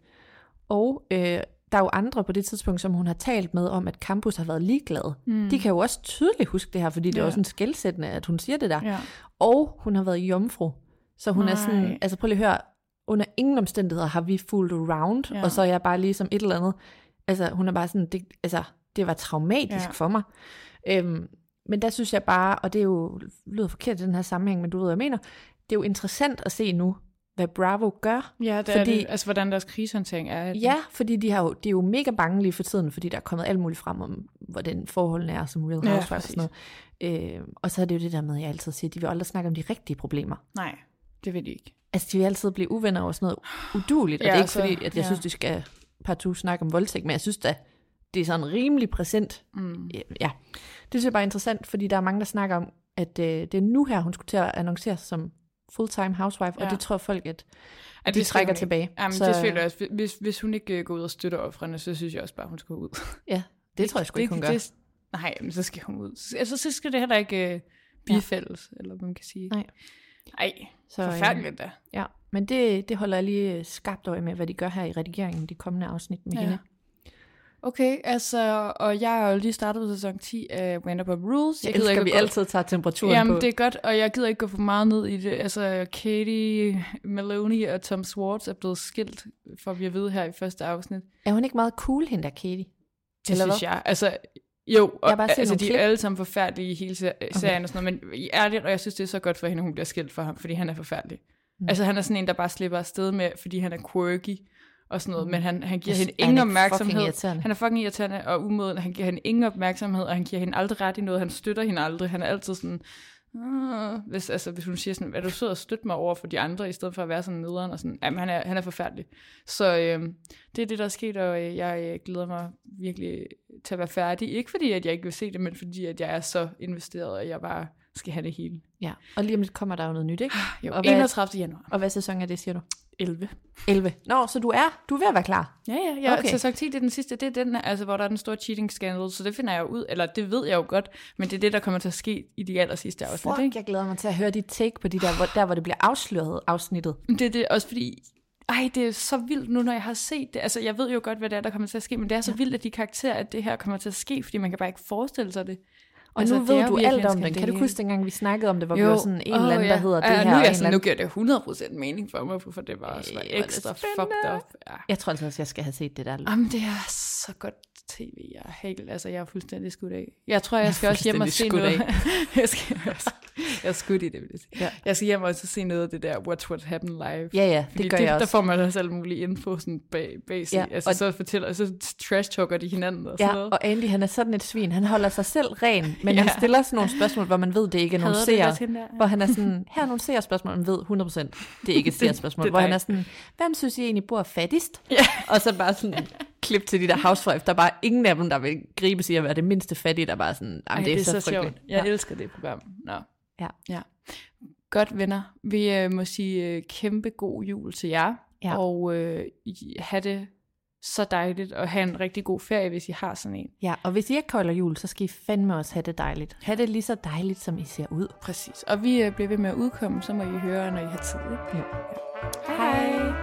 [SPEAKER 3] Og øh, der er jo andre på det tidspunkt, som hun har talt med om, at campus har været ligeglade. Mm. De kan jo også tydeligt huske det her, fordi det ja. er også en skelsættende, at hun siger det der.
[SPEAKER 4] Ja.
[SPEAKER 3] Og hun har været jomfru Så hun
[SPEAKER 4] Nej.
[SPEAKER 3] er sådan, altså prøv lige at høre, under ingen omstændigheder har vi fooled around, ja. og så er jeg bare ligesom et eller andet. Altså hun er bare sådan, det, altså, det var traumatisk ja. for mig. Øhm, men der synes jeg bare, og det er jo, lyder forkert i den her sammenhæng, men du ved, hvad jeg mener, det er jo interessant at se nu, hvad Bravo gør.
[SPEAKER 4] Ja, det fordi, er det. Altså, hvordan deres krigshåndtering er.
[SPEAKER 3] Ja, fordi de, har jo, de er jo mega bange lige for tiden, fordi der er kommet alt muligt frem om, hvordan forholdene er som Real Housewives ja, og sådan noget. Øh, og så er det jo det der med, jeg altid siger, de vil aldrig snakke om de rigtige problemer.
[SPEAKER 4] Nej, det vil de ikke.
[SPEAKER 3] Altså, de vil altid blive uvenner over sådan noget udueligt, og ja, det er ikke så, fordi, at jeg ja. synes, de skal partout snakke om voldtægt, men jeg synes da, det er sådan rimelig præsent. Mm. Ja, det synes jeg bare er interessant, fordi der er mange, der snakker om, at øh, det er nu her, hun skulle til at annoncere som full-time housewife, ja. og det tror folk, at, at de det trækker tilbage.
[SPEAKER 4] Jamen, så, det føler jeg også. Hvis, hvis hun ikke går ud og støtter offrene, så synes jeg også bare, hun skal ud.
[SPEAKER 3] Ja, det, det tror jeg sgu ikke, hun gør.
[SPEAKER 4] Det, nej, men så skal hun ud. Altså, så skal det heller ikke uh, bifældes, ja. eller hvad man kan sige. Nej. Ej, så forfærdeligt da.
[SPEAKER 3] Ja, men det, det holder jeg lige skarpt øje med, hvad de gør her i redigeringen, de kommende afsnit med ja. hende.
[SPEAKER 4] Okay, altså, og jeg har jo lige startet på sæson ti af Vanderpump Rules.
[SPEAKER 3] Jeg, jeg elsker, at vi gå... altid tager temperaturen
[SPEAKER 4] Jamen,
[SPEAKER 3] på.
[SPEAKER 4] det er godt, og jeg gider ikke gå for meget ned i det. Altså, Katie Maloney og Tom Schwartz er blevet skilt, for vi at vide her i første afsnit.
[SPEAKER 3] Er hun ikke meget cool, hende der Katie?
[SPEAKER 4] Det Eller synes hvad? jeg. Altså, jo, og, altså, de er alle sammen forfærdelige i hele serien okay. og sådan noget, men ærligt, og jeg synes, det er så godt for hende, hun bliver skilt for ham, fordi han er forfærdelig. Mm. Altså, han er sådan en, der bare slipper afsted med, fordi han er quirky. Og sådan noget, men han, han giver hende ingen opmærksomhed. Han er fucking irriterende og umoden, han giver hende ingen opmærksomhed, og han giver hende aldrig ret i noget, han støtter hende aldrig, han er altid sådan, hvis, altså, hvis hun siger sådan, er du sød at støtte mig over for de andre, i stedet for at være sådan nederen, og sådan, jamen han er, han er forfærdelig. Så øh, det er det, der er sket, og øh, jeg glæder mig virkelig til at være færdig, ikke fordi, at jeg ikke vil se det, men fordi, at jeg er så investeret, og jeg bare skal have det hele.
[SPEAKER 3] Ja, og lige om lidt kommer der jo noget nyt, ikke?
[SPEAKER 4] Jo, og enogtredivte januar.
[SPEAKER 3] Og hvad sæson er det, siger du?
[SPEAKER 4] elleve.
[SPEAKER 3] elleve. Nå, så du er, du er ved at være klar?
[SPEAKER 4] Ja, ja, ja. Okay. Sæson ti, det er den sidste, det er den, altså, hvor der er den store cheating scandal, så det finder jeg jo ud, eller det ved jeg jo godt, men det er det, der kommer til at ske i de aller sidste afsnit.
[SPEAKER 3] Fuck, jeg glæder mig til at høre dit take på de der, hvor, der hvor det bliver afsløret afsnittet.
[SPEAKER 4] Det er det også fordi, ej, det er så vildt nu, når jeg har set det. Altså, jeg ved jo godt, hvad det er, der kommer til at ske, men det er så ja. vildt, at de karakterer, at det her kommer til at ske, fordi man kan bare ikke forestille sig det.
[SPEAKER 3] Og altså, nu ved du alt om den. Kan du huske dengang, vi snakkede om det, hvor jo. vi var sådan en oh, eller anden,
[SPEAKER 4] ja.
[SPEAKER 3] der hedder det
[SPEAKER 4] ja,
[SPEAKER 3] her?
[SPEAKER 4] Nu,
[SPEAKER 3] jeg
[SPEAKER 4] sådan, nu giver det hundrede procent mening for mig, for det var også var ekstra fucked up. Ja.
[SPEAKER 3] Jeg tror altså også, jeg skal have set det der.
[SPEAKER 4] Jamen, det er så godt tv. Jeg er helt, altså, jeg er fuldstændig skudt af. Jeg tror, jeg skal jeg også hjem og se noget. jeg skal jeg er skudt i det, vil jeg sige. Ja. Jeg skal hjem og så se noget af det der What's What Happened Live.
[SPEAKER 3] Ja, ja, det
[SPEAKER 4] fordi
[SPEAKER 3] gør
[SPEAKER 4] det,
[SPEAKER 3] jeg også.
[SPEAKER 4] Der får man også alt muligt info sådan bag, bag sig. Ja, altså, og så fortæller, og så trash-talker de hinanden og sådan
[SPEAKER 3] ja,
[SPEAKER 4] noget.
[SPEAKER 3] Og Andy, han er sådan et svin. Han holder sig selv ren, men ja. han stiller sådan nogle spørgsmål, hvor man ved, det ikke er nogen seere. Hvor han er sådan, her er nogle seerspørgsmål, man ved hundrede procent, det er ikke et seerspørgsmål. Hvor han er sådan, hvem synes I egentlig bor fattigst? Ja. Og så bare sådan klip til de der housewives, der er bare ingen af dem, der vil gribe sig at være det mindste fattige, der bare sådan, Ej, det, det er så, så sjovt. Jeg
[SPEAKER 4] ja. elsker det program. Nå.
[SPEAKER 3] Ja.
[SPEAKER 4] ja. Godt, venner. Vi øh, må sige øh, kæmpe god jul til jer, ja. og øh, have det så dejligt, og have en rigtig god ferie, hvis I har sådan en.
[SPEAKER 3] Ja, og hvis I ikke holder jul, så skal I fandme også have det dejligt. Ha' det lige så dejligt, som I ser ud.
[SPEAKER 4] Præcis. Og vi øh, bliver ved med at udkomme, så må I høre, når I har tid. Ikke?
[SPEAKER 3] Ja.
[SPEAKER 4] Ja. Hej. Hej.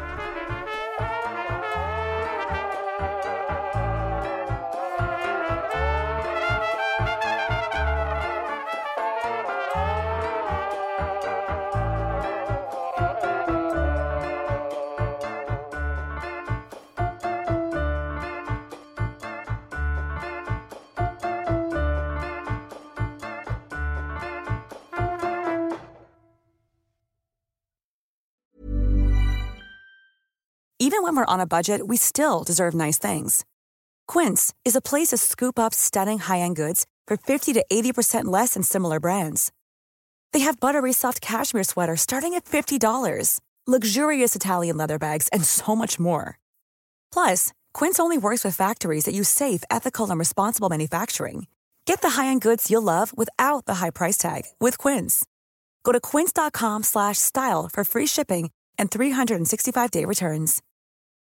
[SPEAKER 1] Even when we're on a budget, we still deserve nice things. Quince is a place to scoop up stunning high-end goods for fifty to eighty percent less than similar brands. They have buttery soft cashmere sweaters starting at fifty dollars, luxurious Italian leather bags, and so much more. Plus, Quince only works with factories that use safe, ethical, and responsible manufacturing. Get the high-end goods you'll love without the high price tag with Quince. Go to quince dot com slash style for free shipping and three hundred sixty-five day returns.